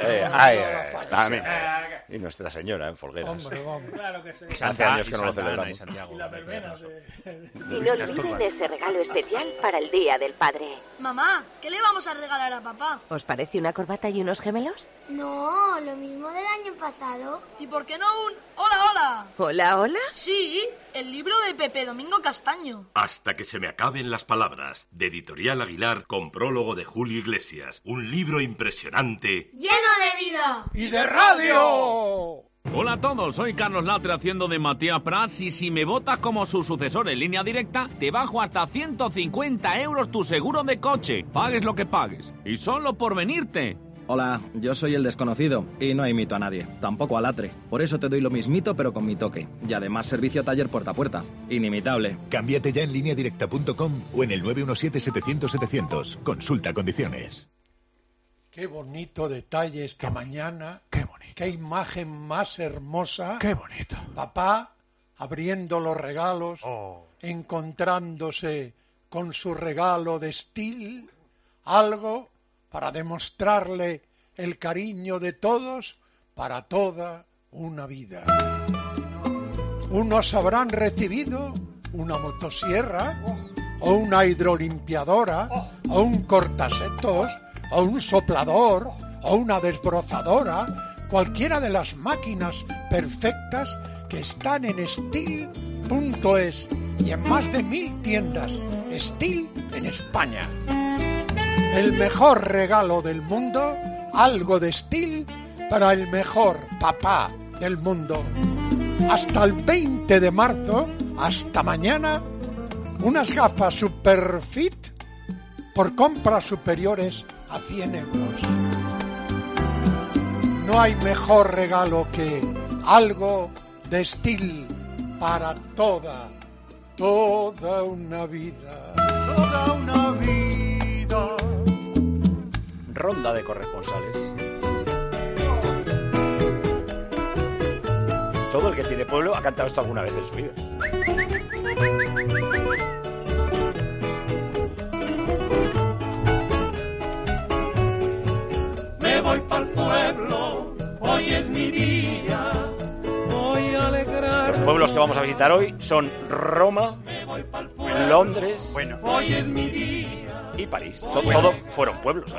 Y Nuestra Señora en Folgueras. Hombre. Claro que sí. Hace años que no lo celebramos. Y la verbena. Y no olviden ese regalo especial para el Día del Padre. Mamá, ¿qué le vamos a regalar a papá? ¿Os parece una corbata y unos gemelos? No, lo mismo del año pasado. ¿Y por qué no un hola? ¿Hola? Sí, el libro de Pepe Domingo Castaño. Hasta que se me acaben las palabras, de Editorial Aguilar, con prólogo de Julio Iglesias. Un libro impresionante. ¡Lleno de vida! ¡Y de radio! Hola a todos, soy Carlos Latre haciendo de Matías Prats y si me votas como su sucesor en Línea Directa, te bajo hasta 150 euros tu seguro de coche. Pagues lo que pagues. Y solo por venirte. Hola, yo soy el desconocido y no imito a nadie, tampoco a Latre. Por eso te doy lo mismito pero con mi toque. Y además servicio taller puerta a puerta. Inimitable. Cámbiate ya en lineadirecta.com o en el 917-700-700. Consulta condiciones. Qué bonito detalle esta mañana. Qué bonito. Qué imagen más hermosa. Qué bonito. Papá abriendo los regalos, encontrándose con su regalo de Steel, algo para demostrarle el cariño de todos para toda una vida. Unos habrán recibido una motosierra, o una hidrolimpiadora, o un cortasetos, o un soplador, o una desbrozadora, cualquiera de las máquinas perfectas que están en Steel.es y en más de 1000 tiendas Steel en España. El mejor regalo del mundo, algo de Steel para el mejor papá del mundo. Hasta el 20 de marzo, hasta mañana, unas gafas Superfit por compras superiores a 100 euros. No hay mejor regalo que algo de Steel para toda una vida. Toda una vida. Ronda de corresponsales. Todo el que tiene pueblo ha cantado esto alguna vez en su vida. Me voy pa'l pueblo, hoy es mi día. que vamos a visitar hoy son Roma, Londres y París. Todo fueron pueblos.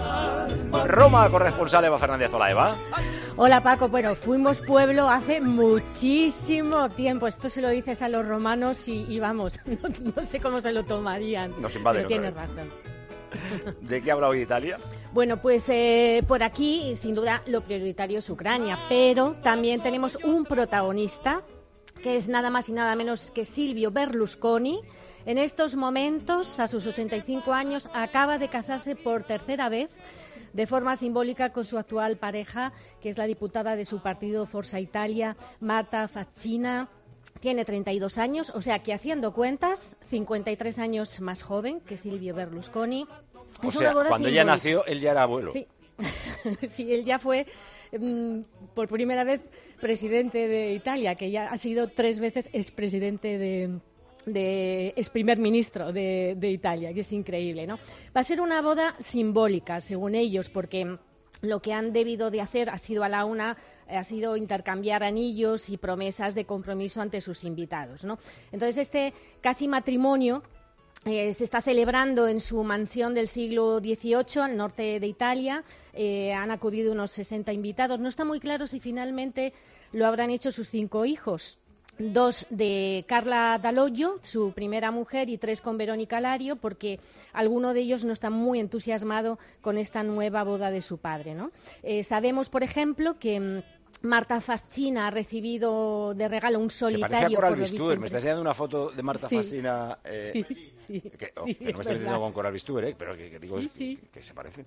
Roma, corresponsal Eva Fernández. Hola, Eva. Hola, Paco. Bueno, fuimos pueblo hace muchísimo tiempo. Esto se lo dices a los romanos y vamos, no sé cómo se lo tomarían. Nos invaden. Pero tienes razón. ¿De qué habla hoy Italia? Bueno, pues por aquí, sin duda, lo prioritario es Ucrania, pero también tenemos un protagonista, que es nada más y nada menos que Silvio Berlusconi. En estos momentos, a sus 85 años, acaba de casarse por tercera vez, de forma simbólica, con su actual pareja, que es la diputada de su partido Forza Italia, Marta Faccina. Tiene 32 años, o sea que haciendo cuentas, 53 años más joven que Silvio Berlusconi. O sea, cuando ella nació, él ya era abuelo. Sí, sí, él ya fue por primera vez presidente de Italia, que ya ha sido 3 veces expresidente es primer ministro de Italia, que es increíble, ¿no? Va a ser una boda simbólica, según ellos, porque lo que han debido de hacer ha sido intercambiar anillos y promesas de compromiso ante sus invitados, ¿no? Entonces, este casi matrimonio se está celebrando en su mansión del siglo XVIII, al norte de Italia. Han acudido unos 60 invitados. No está muy claro si finalmente lo habrán hecho sus 5 hijos. 2 de Carla Dall'Oglio, su primera mujer, y 3 con Verónica Lario, porque alguno de ellos no está muy entusiasmado con esta nueva boda de su padre, ¿no? Sabemos, por ejemplo, que Marta Faccina ha recibido de regalo un solitario. Se parece a Coral Bistuer. Me estás enseñando una foto de Marta Faccina. Sí, que no me estoy metiendo con Coral Bistuer, pero que digo que se parecen.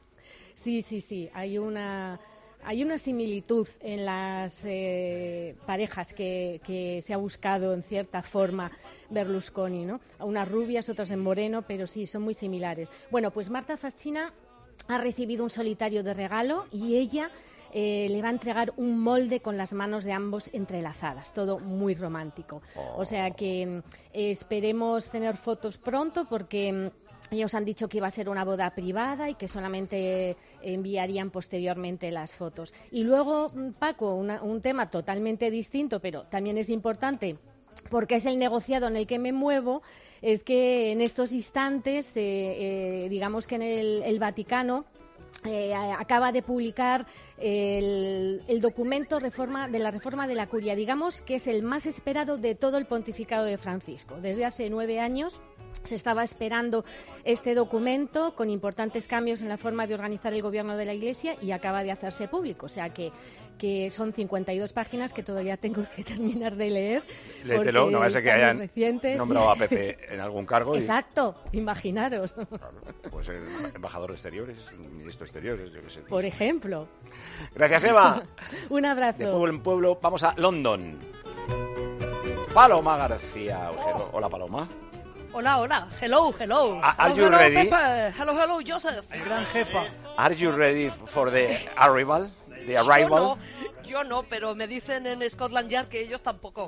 Sí. Hay una similitud en las parejas que se ha buscado en cierta forma Berlusconi, ¿no? Unas rubias, otras en moreno, pero sí, son muy similares. Bueno, pues Marta Faccina ha recibido un solitario de regalo y ella le va a entregar un molde con las manos de ambos entrelazadas, todo muy romántico. O sea que esperemos tener fotos pronto, porque ellos han dicho que iba a ser una boda privada y que solamente enviarían posteriormente las fotos. Y luego, Paco, un tema totalmente distinto, pero también es importante, porque es el negociado en el que me muevo, es que en estos instantes, digamos que en el Vaticano, acaba de publicar el documento de la reforma de la Curia, digamos que es el más esperado de todo el pontificado de Francisco. Desde hace 9 años se estaba esperando este documento, con importantes cambios en la forma de organizar el gobierno de la Iglesia, y acaba de hacerse público. O sea que son 52 páginas que todavía tengo que terminar de leer. Léetelo, no va a ser que hayan recientes. Nombrado a Pepe en algún cargo. Exacto, imaginaros. Claro, puede ser embajador de exteriores, ministro de exteriores, yo qué sé. Por ejemplo. Gracias, Eva. Un abrazo. De pueblo en pueblo vamos a London. Paloma García Ojero. Hola, Paloma. Hola, hello. Are you ready? Pepe. Hello, Joseph. El gran jefa. Are you ready for the arrival? The arrival? Yo no, pero me dicen en Scotland Yard que ellos tampoco.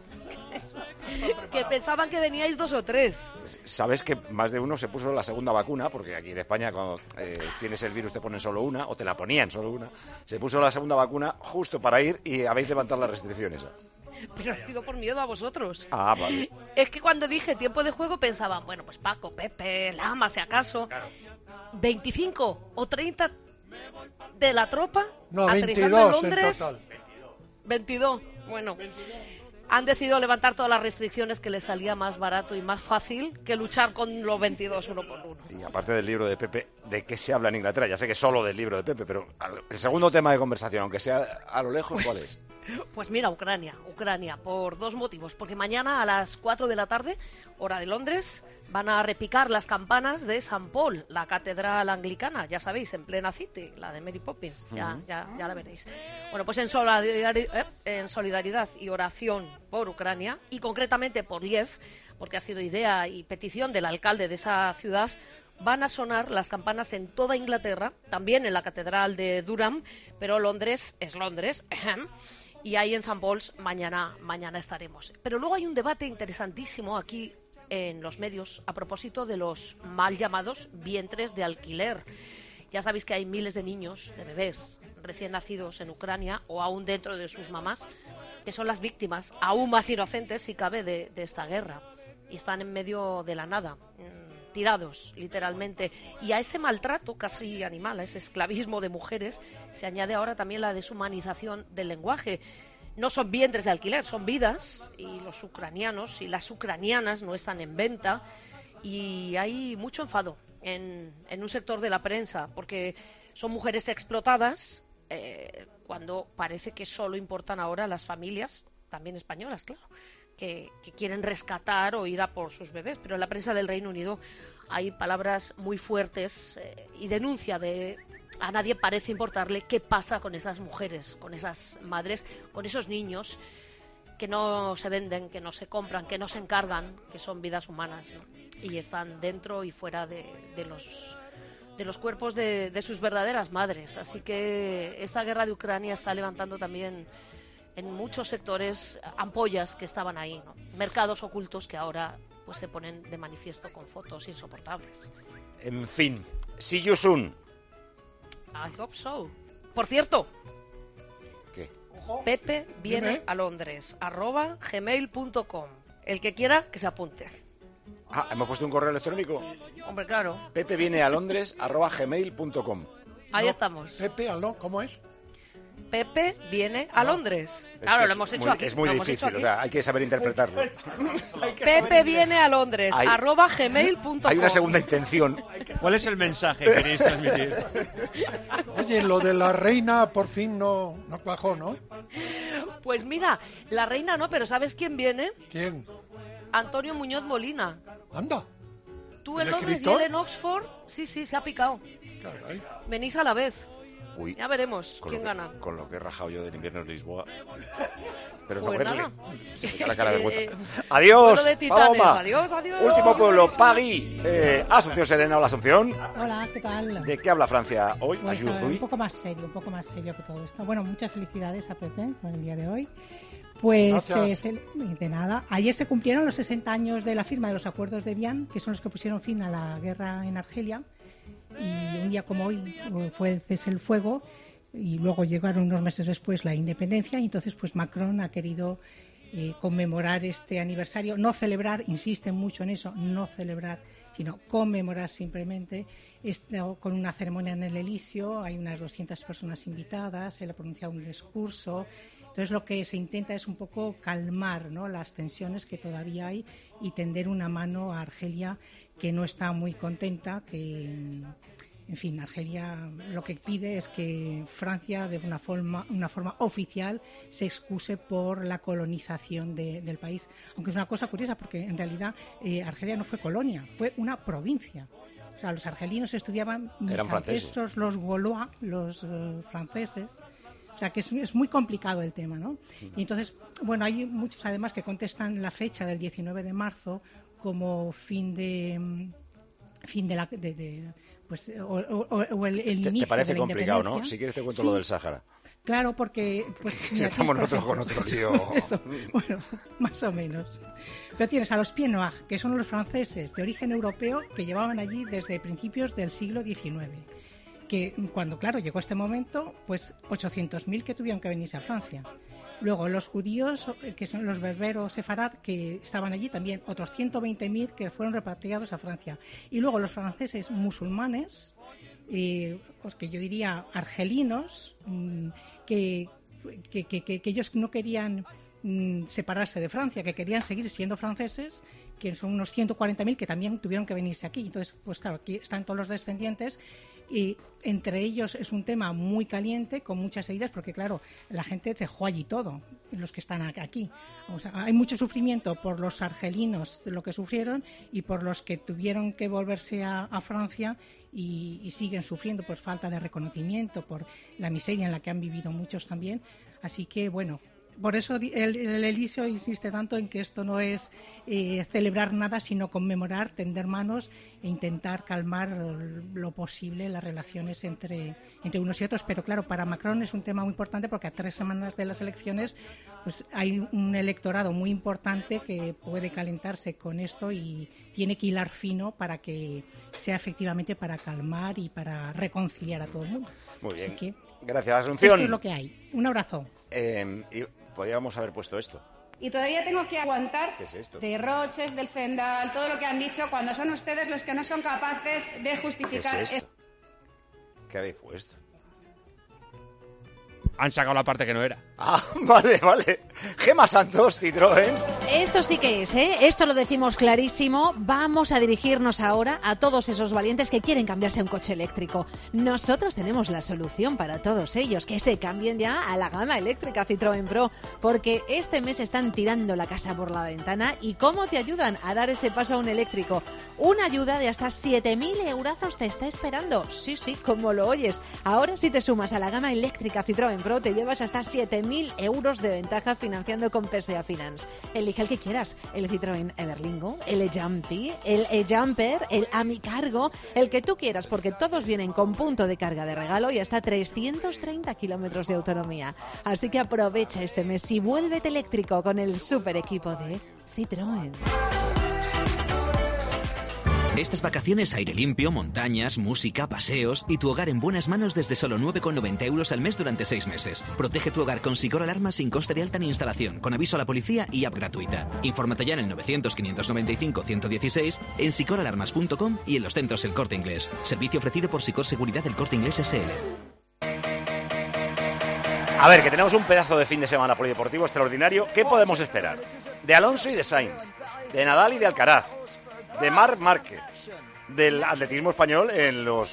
Que pensaban que veníais 2 o 3. Sabes que más de uno se puso la segunda vacuna, porque aquí en España cuando tienes el virus te ponen solo una, o te la ponían solo una. Se puso la segunda vacuna justo para ir y habéis levantado las restricciones. Pero ha sido por miedo a vosotros. Ah, vale. Es que cuando dije tiempo de juego pensaban, bueno, pues Paco, Pepe, Lama, si acaso. Claro. 25 o 30 de la tropa. No, aterrizando 22 en Londres. En total. 22, bueno. 22. Han decidido levantar todas las restricciones, que les salía más barato y más fácil que luchar con los 22 uno por uno. Y aparte del libro de Pepe, ¿de qué se habla en Inglaterra? Ya sé que solo del libro de Pepe, pero el segundo tema de conversación, aunque sea a lo lejos, ¿cuál es? Pues mira, Ucrania, por 2 motivos. Porque mañana a las 4 de la tarde, hora de Londres, van a repicar las campanas de St. Paul, la catedral anglicana, ya sabéis, en plena City, la de Mary Poppins, ya la veréis. Bueno, pues en solidaridad y oración por Ucrania, y concretamente por Liev, porque ha sido idea y petición del alcalde de esa ciudad, van a sonar las campanas en toda Inglaterra, también en la catedral de Durham, pero Londres es Londres, y ahí en St. Paul's mañana estaremos. Pero luego hay un debate interesantísimo aquí en los medios a propósito de los mal llamados vientres de alquiler. Ya sabéis que hay miles de niños, de bebés recién nacidos en Ucrania o aún dentro de sus mamás, que son las víctimas, aún más inocentes si cabe, de esta guerra. Y están en medio de la nada, tirados, literalmente. Y a ese maltrato casi animal, a ese esclavismo de mujeres, se añade ahora también la deshumanización del lenguaje. No son vientres de alquiler, son vidas, y los ucranianos y las ucranianas no están en venta. Y hay mucho enfado en un sector de la prensa, porque son mujeres explotadas, cuando parece que solo importan ahora las familias, también españolas, claro, que quieren rescatar o ir a por sus bebés. Pero en la prensa del Reino Unido hay palabras muy fuertes y denuncia de a nadie parece importarle qué pasa con esas mujeres, con esas madres, con esos niños que no se venden, que no se compran, que no se encargan, que son vidas humanas, ¿no? Y están dentro y fuera de los cuerpos de sus verdaderas madres. Así que esta guerra de Ucrania está levantando también en muchos sectores ampollas que estaban ahí, ¿no? Mercados ocultos que ahora pues se ponen de manifiesto con fotos insoportables. En fin, see you soon. I hope so. Por cierto, ¿qué? Pepe viene a Londres, @gmail.com. El que quiera, que se apunte. Ah, ¿hemos puesto un correo electrónico? Hombre, claro. Pepe viene a Londres, @gmail.com. Ahí estamos. Pepe, ¿cómo es? Pepe viene a Londres. Claro, lo hemos hecho aquí. Es muy difícil, o sea, hay que saber interpretarlo. Pepe viene a Londres, @gmail.com. Hay una segunda intención. ¿Cuál es el mensaje que queréis transmitir? Oye, lo de la reina por fin no cuajó, ¿no? Pues mira, la reina no, pero ¿sabes quién viene? ¿Quién? Antonio Muñoz Molina. Anda. Tú en Londres y él en Oxford. Sí, se ha picado. Caray. Venís a la vez. Uy, ya veremos quién gana. Con lo que he rajado yo del invierno en Lisboa. Pero pues no verle. Nada. Se me la cara de vuelta. Adiós. Paloma. Adiós. Último pueblo, Pagui. Asunción Serena, hola Asunción. Hola, ¿qué tal? ¿De qué habla Francia hoy? Pues, un poco más serio que todo esto. Bueno, muchas felicidades a Pepe por el día de hoy. Pues de nada. Ayer se cumplieron los 60 años de la firma de los acuerdos de Evian, que son los que pusieron fin a la guerra en Argelia. Y un día como hoy fue el cese el fuego y luego llegaron unos meses después la independencia, y entonces pues Macron ha querido conmemorar este aniversario, no celebrar, insisten mucho en eso, no celebrar, sino conmemorar simplemente, con una ceremonia en el Elíseo. Hay unas 200 personas invitadas, él ha pronunciado un discurso. Entonces lo que se intenta es un poco calmar, ¿no?, las tensiones que todavía hay y tender una mano a Argelia, que no está muy contenta, que, en fin, Argelia lo que pide es que Francia, de una forma oficial, se excuse por la colonización del país. Aunque es una cosa curiosa, porque en realidad Argelia no fue colonia, fue una provincia. O sea, los argelinos estudiaban mis ancestros, los Gaulois, los franceses. O sea, que es muy complicado el tema, ¿no? Y entonces, bueno, hay muchos además que contestan la fecha del 19 de marzo como fin de la pues o el inicio de la independencia. Te parece complicado, ¿no? Si quieres te cuento lo del Sáhara. Claro, porque pues mira, estamos nosotros con otro lío. Bueno, más o menos. Pero tienes a los Pieds Noirs, que son los franceses de origen europeo que llevaban allí desde principios del siglo XIX. Que cuando, claro, llegó este momento, pues 800.000 que tuvieron que venirse a Francia. Luego los judíos, que son los berberos sefarad, que estaban allí también, otros 120.000 que fueron repatriados a Francia. Y luego los franceses musulmanes, pues que yo diría argelinos, que ellos no querían separarse de Francia, que querían seguir siendo franceses, que son unos 140.000 que también tuvieron que venirse aquí. Entonces, pues claro, aquí están todos los descendientes. Y entre ellos es un tema muy caliente, con muchas heridas, porque claro, la gente dejó allí todo, los que están aquí. O sea, hay mucho sufrimiento por los argelinos, lo que sufrieron, y por los que tuvieron que volverse a Francia y siguen sufriendo por falta de reconocimiento, por la miseria en la que han vivido muchos también. Así que, bueno, por eso el Elíseo insiste tanto en que esto no es celebrar nada, sino conmemorar, tender manos e intentar calmar lo posible las relaciones entre unos y otros. Pero claro, para Macron es un tema muy importante porque a 3 semanas de las elecciones pues hay un electorado muy importante que puede calentarse con esto y tiene que hilar fino para que sea efectivamente para calmar y para reconciliar a todo el mundo. Muy bien. Así que, gracias, Asunción. Esto es lo que hay. Un abrazo. podríamos haber puesto esto. Y todavía tengo que aguantar ¿Qué es esto? derroches del Zendal, todo lo que han dicho, cuando son ustedes los que no son capaces de justificar... ¿Qué es esto? ¿Qué habéis puesto? Han sacado la parte que no era. Ah, vale. Gema Santos, Citroën. Esto sí que es, ¿eh? Esto lo decimos clarísimo. Vamos a dirigirnos ahora a todos esos valientes que quieren cambiarse a un coche eléctrico. Nosotros tenemos la solución para todos ellos, que se cambien ya a la gama eléctrica Citroën Pro, porque este mes están tirando la casa por la ventana. ¿Y cómo te ayudan a dar ese paso a un eléctrico? Una ayuda de hasta 7.000 eurazos te está esperando. Sí, como lo oyes. Ahora si te sumas a la gama eléctrica Citroën Pro, te llevas hasta 7.000 euros de ventaja financiando con PSA Finance. Elige el que quieras, el Citroën Everlingo, el e-Jumpy, el e-Jumper, el Amicargo, el que tú quieras, porque todos vienen con punto de carga de regalo y hasta 330 kilómetros de autonomía. Así que aprovecha este mes y vuélvete eléctrico con el super equipo de Citroën. Estas vacaciones, aire limpio, montañas, música, paseos y tu hogar en buenas manos desde solo 9,90 euros al mes durante 6 meses. Protege tu hogar con Sicor Alarma sin coste de alta ni instalación, con aviso a la policía y app gratuita. Infórmate ya en el 900-595-116, en sicoralarmas.com y en los centros El Corte Inglés. Servicio ofrecido por Sicor Seguridad del Corte Inglés S.L. A ver, que tenemos un pedazo de fin de semana polideportivo extraordinario. ¿Qué podemos esperar? De Alonso y de Sainz, de Nadal y de Alcaraz, de Marc Márquez, del atletismo español en los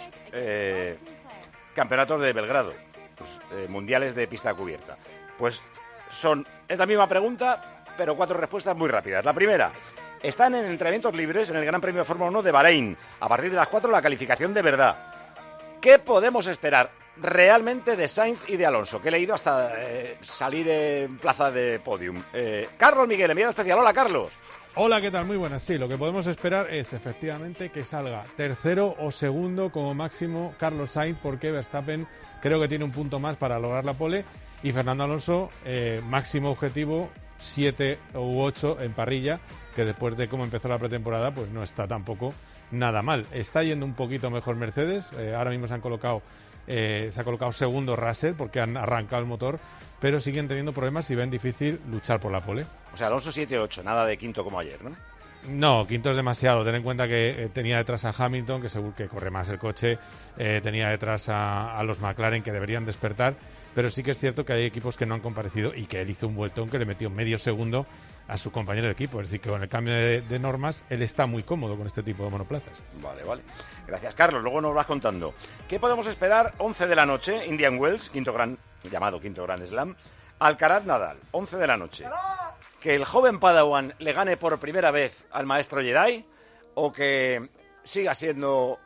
campeonatos de Belgrado, los mundiales de pista cubierta. Pues es la misma pregunta, pero 4 respuestas muy rápidas. La primera, están en entrenamientos libres en el Gran Premio de Fórmula 1 de Bahrein. A partir de las 4 la calificación de verdad. ¿Qué podemos esperar realmente de Sainz y de Alonso? Que he leído hasta salir en plaza de podium. Carlos Miguel, enviado especial. Hola, Carlos. Hola, ¿qué tal? Muy buenas. Sí, lo que podemos esperar es efectivamente que salga tercero o segundo como máximo Carlos Sainz, porque Verstappen creo que tiene un punto más para lograr la pole, y Fernando Alonso, máximo objetivo 7 u 8 en parrilla, que después de cómo empezó la pretemporada pues no está tampoco nada mal. Está yendo un poquito mejor Mercedes, ahora mismo se ha colocado segundo Russell porque han arrancado el motor, pero siguen teniendo problemas y ven difícil luchar por la pole. O sea, Alonso 7-8, nada de quinto como ayer, ¿no? No, quinto es demasiado. Ten en cuenta que tenía detrás a Hamilton, que seguro que corre más el coche, tenía detrás a los McLaren, que deberían despertar, pero sí que es cierto que hay equipos que no han comparecido y que él hizo un vueltón que le metió medio segundo a su compañero de equipo. Es decir, que con el cambio de normas, él está muy cómodo con este tipo de monoplazas. Vale. Gracias, Carlos. Luego nos vas contando. ¿Qué podemos esperar? 11 de la noche, Indian Wells, quinto Grand Slam. Alcaraz Nadal, 11 de la noche. ¿Que el joven Padawan le gane por primera vez al maestro Jedi o que siga siendo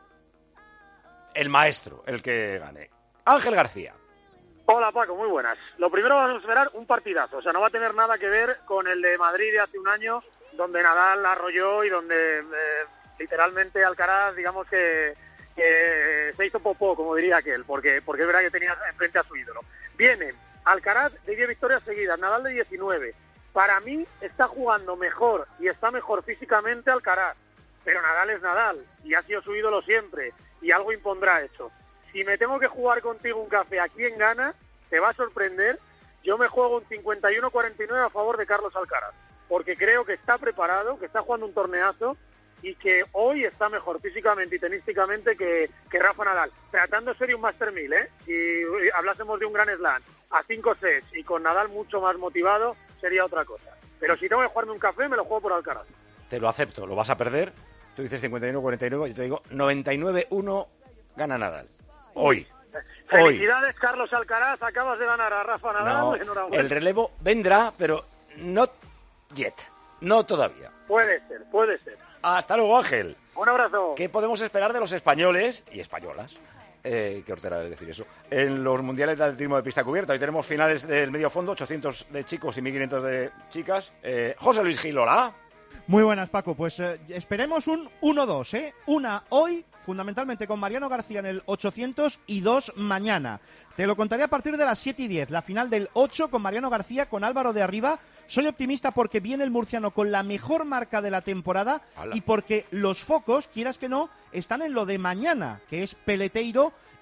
el maestro el que gane? Ángel García. Hola, Paco, muy buenas. Lo primero, vamos a esperar un partidazo. O sea, no va a tener nada que ver con el de Madrid de hace un año, donde Nadal arrolló y donde literalmente Alcaraz, digamos que se hizo popó, como diría aquel, porque es verdad que tenía enfrente a su ídolo. Viene Alcaraz de 10 victorias seguidas, Nadal de 19. Para mí está jugando mejor y está mejor físicamente Alcaraz, pero Nadal es Nadal y ha sido su ídolo siempre y algo impondrá eso. Si me tengo que jugar contigo un café a quién gana, te va a sorprender. Yo me juego un 51-49 a favor de Carlos Alcaraz, porque creo que está preparado, que está jugando un torneazo y que hoy está mejor físicamente y tenísticamente que Rafa Nadal. Tratándose de un Master 1000, si hablásemos de un Grand Slam a 5 sets y con Nadal mucho más motivado, sería otra cosa. Pero si tengo que jugarme un café, me lo juego por Alcaraz. Te lo acepto, lo vas a perder. Tú dices 51-49, yo te digo 99-1 gana Nadal. Hoy. Felicidades, Carlos Alcaraz, acabas de ganar a Rafa Nadal. No, enhorabuena. el relevo vendrá, pero not yet. No todavía. Puede ser. Hasta luego, Ángel. Un abrazo. ¿Qué podemos esperar de los españoles y españolas? Qué hortera de decir eso. En los mundiales de atletismo de pista cubierta. Hoy tenemos finales del medio fondo, 800 de chicos y 1500 de chicas. José Luis Gil, hola. Muy buenas, Paco. Pues esperemos un 1-2, Una hoy, fundamentalmente con Mariano García en el 800 y 2 mañana. Te lo contaré a partir de las 7:10, la final del 8 con Mariano García, con Álvaro de Arriba. Soy optimista porque viene el murciano con la mejor marca de la temporada. ¡Hala! Y porque los focos, quieras que no, están en lo de mañana, que es Peleteiro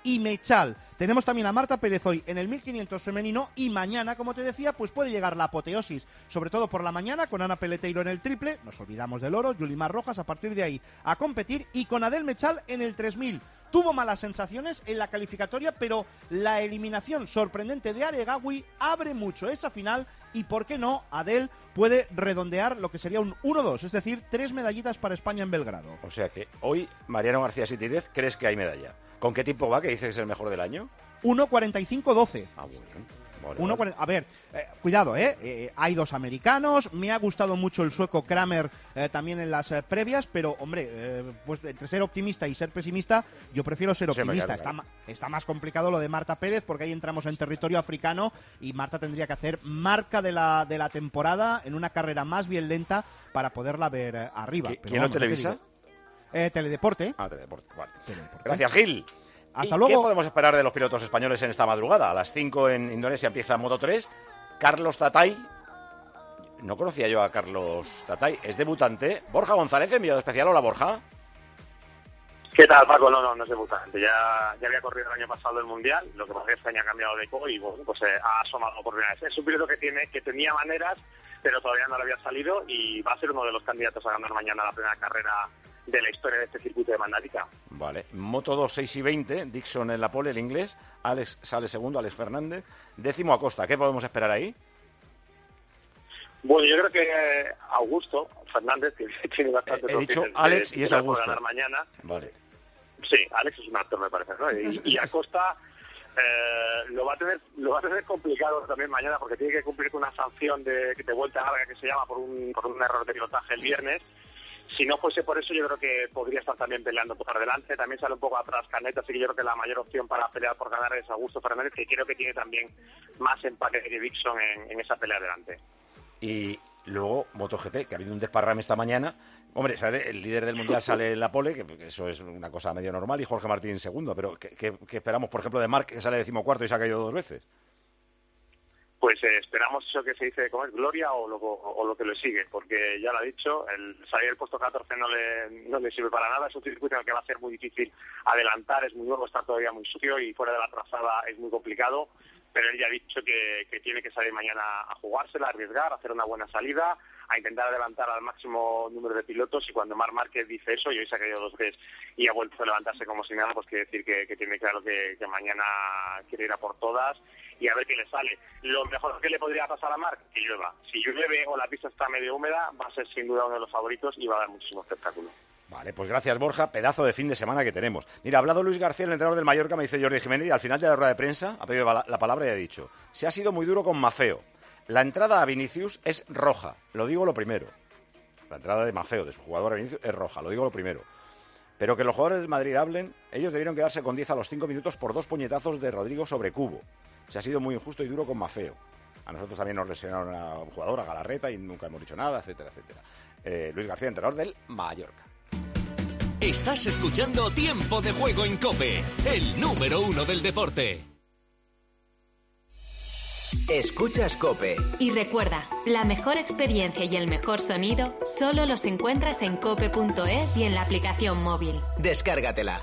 y Mechal. Tenemos también a Marta Pérez hoy en el 1500 femenino y mañana, como te decía, pues puede llegar la apoteosis, sobre todo por la mañana con Ana Peleteiro en el triple, nos olvidamos del oro, Yulimar Rojas a partir de ahí a competir y con Adel Mechal en el 3000. Tuvo malas sensaciones en la calificatoria, pero la eliminación sorprendente de Aregawi abre mucho esa final y, ¿por qué no?, Adel puede redondear lo que sería un 1-2, es decir, 3 medallitas para España en Belgrado. O sea que hoy Mariano García Sitírez, ¿crees que hay medalla? ¿Con qué tiempo va, que dice que es el mejor del año? 1.45-12. Ah, bueno. A ver, cuidado, hay dos americanos, me ha gustado mucho el sueco Kramer también en las previas, pero hombre, pues entre ser optimista y ser pesimista, yo prefiero ser optimista. Está más complicado lo de Marta Pérez porque ahí entramos en territorio africano y Marta tendría que hacer marca de la temporada en una carrera más bien lenta para poderla ver arriba. ¿Quién lo televisa? Teledeporte. Ah, Teledeporte, vale. Gracias, Gil. Hasta ¿Y luego. qué podemos esperar de los pilotos españoles en esta madrugada? A las 5 en Indonesia empieza Moto 3. Carlos Tatay. No conocía yo a Carlos Tatay. Es debutante. Borja González, enviado especial. Hola, Borja. ¿Qué tal, Paco? No es debutante. Ya había corrido el año pasado el Mundial. Lo que pasa es que este año ha cambiado de equipo y bueno, pues ha asomado por primera vez. Es un piloto que tenía maneras, pero todavía no le había salido y va a ser uno de los candidatos a ganar mañana la primera carrera de la historia de este circuito de Mandalika. Vale, Moto 2, 6 y 20, Dixon en la pole, el inglés, Alex sale segundo, Alex Fernández, décimo Acosta, ¿qué podemos esperar ahí? Bueno, yo creo que Augusto Fernández tiene bastante... He dicho Alex y es Augusto. Ganar mañana. Vale. Sí, Alex es un actor, me parece, ¿no? Y Acosta lo va a tener complicado también mañana porque tiene que cumplir con una sanción de vuelta larga que se llama por un error de pilotaje el viernes. Si no fuese por eso, yo creo que podría estar también peleando por delante. También sale un poco atrás Canet, así que yo creo que la mayor opción para pelear por ganar es Augusto Fernández, que creo que tiene también más empaque que Dixon en esa pelea delante. Y luego MotoGP, que ha habido un desparrame esta mañana. Hombre, ¿sabes? El líder del Mundial sale en la pole, que eso es una cosa medio normal, y Jorge Martín segundo. Pero ¿qué esperamos, por ejemplo, de Marc, que sale 14º y se ha caído 2 veces? Pues esperamos eso que se dice, ¿cómo es? Gloria o lo que le sigue, porque ya lo ha dicho, el salir del puesto 14 no le sirve para nada, es un circuito en el que va a ser muy difícil adelantar, es muy nuevo, está todavía muy sucio y fuera de la trazada es muy complicado, pero él ya ha dicho que tiene que salir mañana a jugársela, a arriesgar, a hacer una buena salida, a intentar adelantar al máximo número de pilotos, y cuando Marc Márquez dice eso, y hoy se ha caído 2 veces y ha vuelto a levantarse como si nada, pues quiere decir que tiene claro que mañana quiere ir a por todas y a ver qué le sale. Lo mejor que le podría pasar a Marc, que llueva. Si llueve o la pista está medio húmeda, va a ser sin duda uno de los favoritos y va a dar muchísimo espectáculo. Vale, pues gracias, Borja. Pedazo de fin de semana que tenemos. Mira, ha hablado Luis García, el entrenador del Mallorca, me dice Jordi Jiménez, y al final de la rueda de prensa ha pedido la palabra y ha dicho: se ha sido muy duro con Mafeo. La entrada a Vinicius es roja, lo digo lo primero. La entrada de Mafeo, de su jugador a Vinicius, es roja, lo digo lo primero. Pero que los jugadores del Madrid hablen, ellos debieron quedarse con 10 a los 5 minutos por 2 puñetazos de Rodrigo sobre Cubo. Se ha sido muy injusto y duro con Mafeo. A nosotros también nos lesionaron a un jugador, a Galarreta, y nunca hemos dicho nada, etcétera, etcétera. Luis García, entrenador del Mallorca. Estás escuchando Tiempo de Juego en COPE, el número 1 del deporte. Escuchas COPE. Y recuerda, la mejor experiencia y el mejor sonido solo los encuentras en cope.es y en la aplicación móvil. Descárgatela.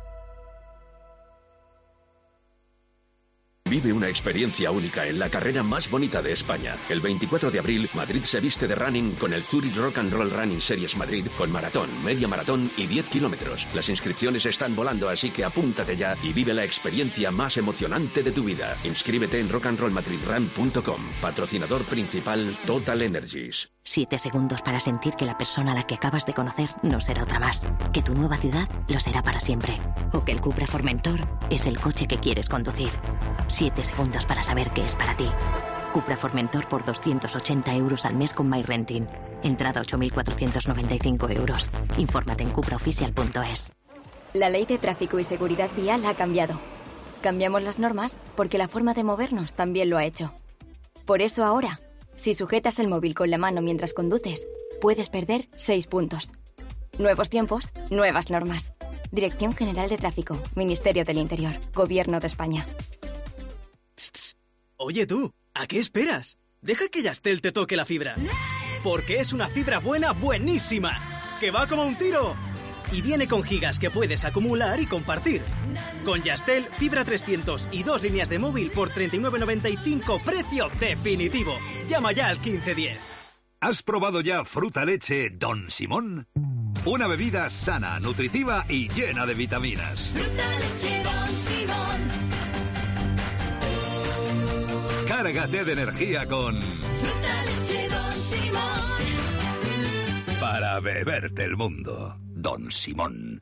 Vive una experiencia única en la carrera más bonita de España. El 24 de abril, Madrid se viste de running con el Zurich Rock and Roll Running Series Madrid, con maratón, media maratón y 10 kilómetros. Las inscripciones están volando, así que apúntate ya y vive la experiencia más emocionante de tu vida. Inscríbete en rockandrollmadridrun.com. Patrocinador principal Total Energies. 7 segundos para sentir que la persona a la que acabas de conocer no será otra más, que tu nueva ciudad lo será para siempre, o que el Cupra Formentor es el coche que quieres conducir. 7 segundos para saber que es para ti. Cupra Formentor por 280 euros al mes con MyRenting. Entrada 8.495 euros. Infórmate en cupraoficial.es. La ley de tráfico y seguridad vial ha cambiado. Cambiamos las normas porque la forma de movernos también lo ha hecho. Por eso ahora, si sujetas el móvil con la mano mientras conduces, puedes perder 6 puntos. Nuevos tiempos, nuevas normas. Dirección General de Tráfico, Ministerio del Interior, Gobierno de España. Oye tú, ¿a qué esperas? Deja que Yastel te toque la fibra. Porque es una fibra buena, buenísima, que va como un tiro. Y viene con gigas que puedes acumular y compartir. Con Yastel, fibra 300 y 2 líneas de móvil por 39,95, precio definitivo. Llama ya al 1510. ¿Has probado ya fruta leche Don Simón? Una bebida sana, nutritiva y llena de vitaminas. Fruta leche Don Simón. Cárgate de energía con Fruta leche Don Simón. para beberte el mundo. Don Simón.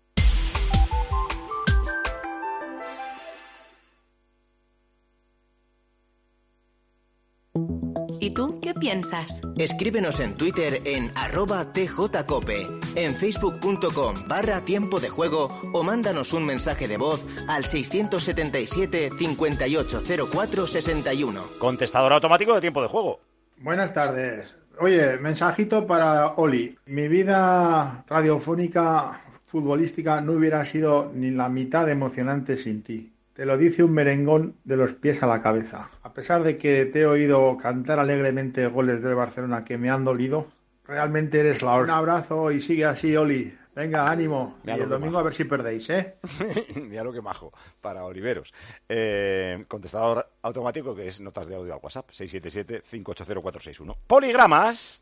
¿Y tú qué piensas? Escríbenos en Twitter en @tjcope, en facebook.com/tiempo de juego o mándanos un mensaje de voz al 677 5804 61. Contestador automático de tiempo de juego. Buenas tardes. Oye, mensajito para Oli. Mi vida radiofónica, futbolística, no hubiera sido ni la mitad de emocionante sin ti. Te lo dice un merengón de los pies a la cabeza. A pesar de que te he oído cantar alegremente goles del Barcelona que me han dolido, realmente eres la hostia. Un abrazo y sigue así, Oli. Venga, ánimo. Y el domingo a ver si perdéis, ¿eh? Mira lo que majo, para Oliveros. Contestador automático que es notas de audio al WhatsApp, 677-580-461. Poligramas.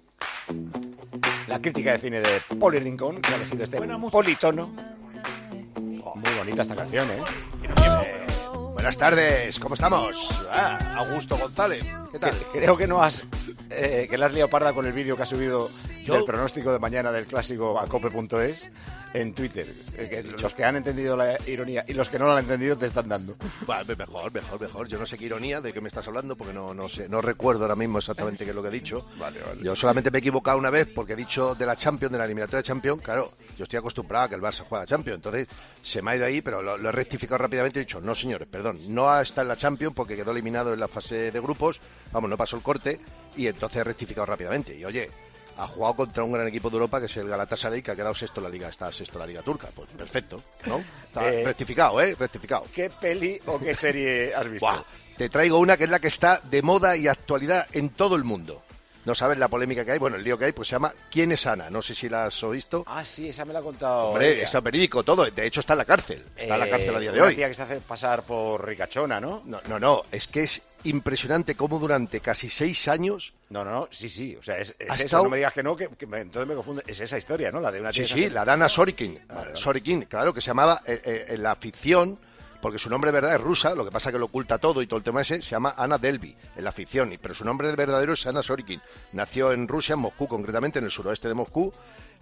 La crítica de cine de Poli Rincón, que ha elegido este politono. Muy bonita esta canción, ¿eh? Buenas tardes, ¿cómo estamos? Augusto González, ¿qué tal? Creo que no has... que le has liado parda con el vídeo que ha subido del pronóstico de mañana del clásico a cope.es en Twitter. Los que han entendido la ironía y los que no la han entendido te están dando. Bueno, mejor. Yo no sé qué ironía, de qué me estás hablando, porque no sé, no recuerdo ahora mismo exactamente qué es lo que he dicho. Vale. Yo solamente me he equivocado una vez porque he dicho de la Champions, de la eliminatoria de Champions. Claro, yo estoy acostumbrado a que el Barça juega Champions, entonces se me ha ido ahí, pero lo he rectificado rápidamente y he dicho, no señores, perdón, no está en la Champions porque quedó eliminado en la fase de grupos, vamos, no pasó el corte, y entonces he rectificado rápidamente. Y oye, ha jugado contra un gran equipo de Europa que es el Galatasaray, que ha quedado sexto en la liga, está sexto en la liga turca. Pues perfecto, ¿no? Está rectificado. ¿Qué peli o qué serie has visto? Buah, te traigo una que es la que está de moda y actualidad en todo el mundo. No sabes la polémica que hay, bueno, el lío que hay, pues se llama ¿Quién es Ana? No sé si la has visto. Ah, sí, esa me la ha contado. Hombre, es verídico todo. De hecho, está en la cárcel. Está en la cárcel a día de hoy. Una tía que se hace pasar por ricachona, ¿no? No. Es que es impresionante cómo durante casi 6 años... No, sí. O sea, es eso. Estado... No me digas que no, entonces me confunde. Es esa historia, ¿no? La de una tía. Sí, la Dana Sorokin. Vale. Sorokin, claro, que se llamaba en la ficción... Porque su nombre de verdad es rusa, lo que pasa que lo oculta todo y todo el tema ese, se llama Anna Delvey, en la ficción, pero su nombre verdadero es Anna Sorokin. Nació en Rusia, en Moscú, concretamente, en el suroeste de Moscú,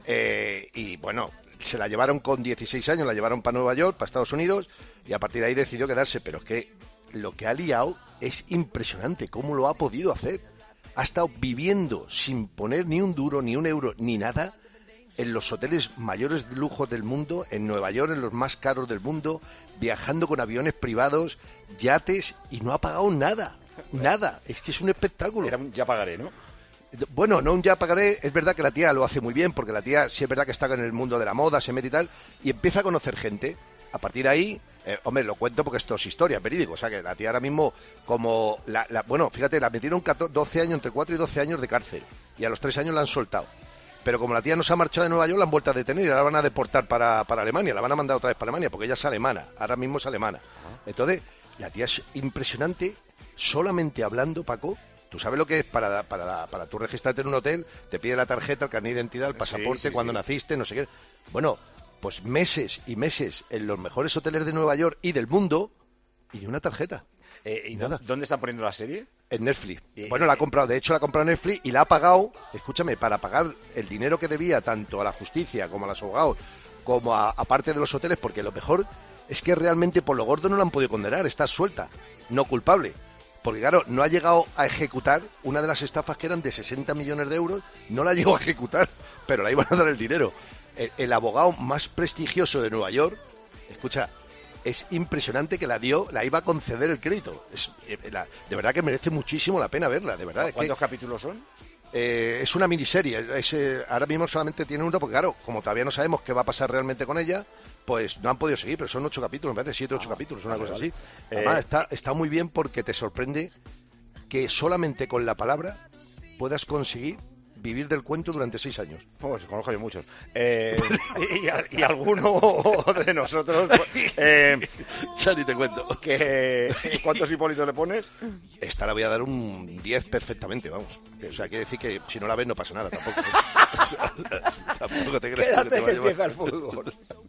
y bueno, se la llevaron con 16 años, la llevaron para Nueva York, para Estados Unidos, y a partir de ahí decidió quedarse, pero es que lo que ha liado es impresionante, cómo lo ha podido hacer. Ha estado viviendo sin poner ni un duro, ni un euro, ni nada, en los hoteles mayores de lujo del mundo, en Nueva York, en los más caros del mundo, viajando con aviones privados, yates, y no ha pagado nada. Es que es un espectáculo. Era un ya pagaré, ¿no? Bueno, no un ya pagaré, es verdad que la tía lo hace muy bien, porque la tía sí es verdad que está en el mundo de la moda, se mete y tal, y empieza a conocer gente. A partir de ahí, hombre, lo cuento porque esto es historia, verídico, o sea que la tía ahora mismo, como, bueno, fíjate, la metieron 12 años, entre 4 y 12 años de cárcel, y a los 3 años la han soltado. Pero como la tía no se ha marchado de Nueva York, la han vuelto a detener y ahora la van a deportar para Alemania, la van a mandar otra vez para Alemania, porque ella es alemana, ahora mismo es alemana. Entonces, la tía es impresionante, solamente hablando, Paco. Tú sabes lo que es para tú registrarte en un hotel, te pide la tarjeta, el carnet de identidad, el pasaporte, cuando naciste, no sé qué. Bueno, pues meses y meses en los mejores hoteles de Nueva York y del mundo, y una tarjeta. ¿Y nada? ¿Dónde están poniendo la serie? En Netflix. Bueno, la ha comprado, de hecho la ha comprado Netflix y la ha pagado, escúchame, para pagar el dinero que debía tanto a la justicia como a los abogados, como a parte de los hoteles, porque lo mejor es que realmente por lo gordo no la han podido condenar, está suelta, no culpable. Porque claro, no ha llegado a ejecutar una de las estafas que eran de 60 millones de euros, no la llegó a ejecutar, pero la iban a dar el dinero. El abogado más prestigioso de Nueva York, escucha, es impresionante que la iba a conceder el crédito. De verdad que merece muchísimo la pena verla, de verdad. ¿Cuántos capítulos son? Es una miniserie, ahora mismo solamente tiene uno, porque claro, como todavía no sabemos qué va a pasar realmente con ella, pues no han podido seguir, pero son 8 capítulos, me parece 7 o 8 capítulos, una cosa así. Además, está muy bien porque te sorprende que solamente con la palabra puedas conseguir vivir del cuento durante 6 años. Pues conozco yo muchos. Y alguno de nosotros... Ya ni te cuento. ¿Cuántos Hipólitos le pones? Esta la voy a dar un 10 perfectamente, vamos. O sea, quiere decir que si no la ves no pasa nada tampoco. Tampoco te creas que te va a llevar. Empieza el fútbol.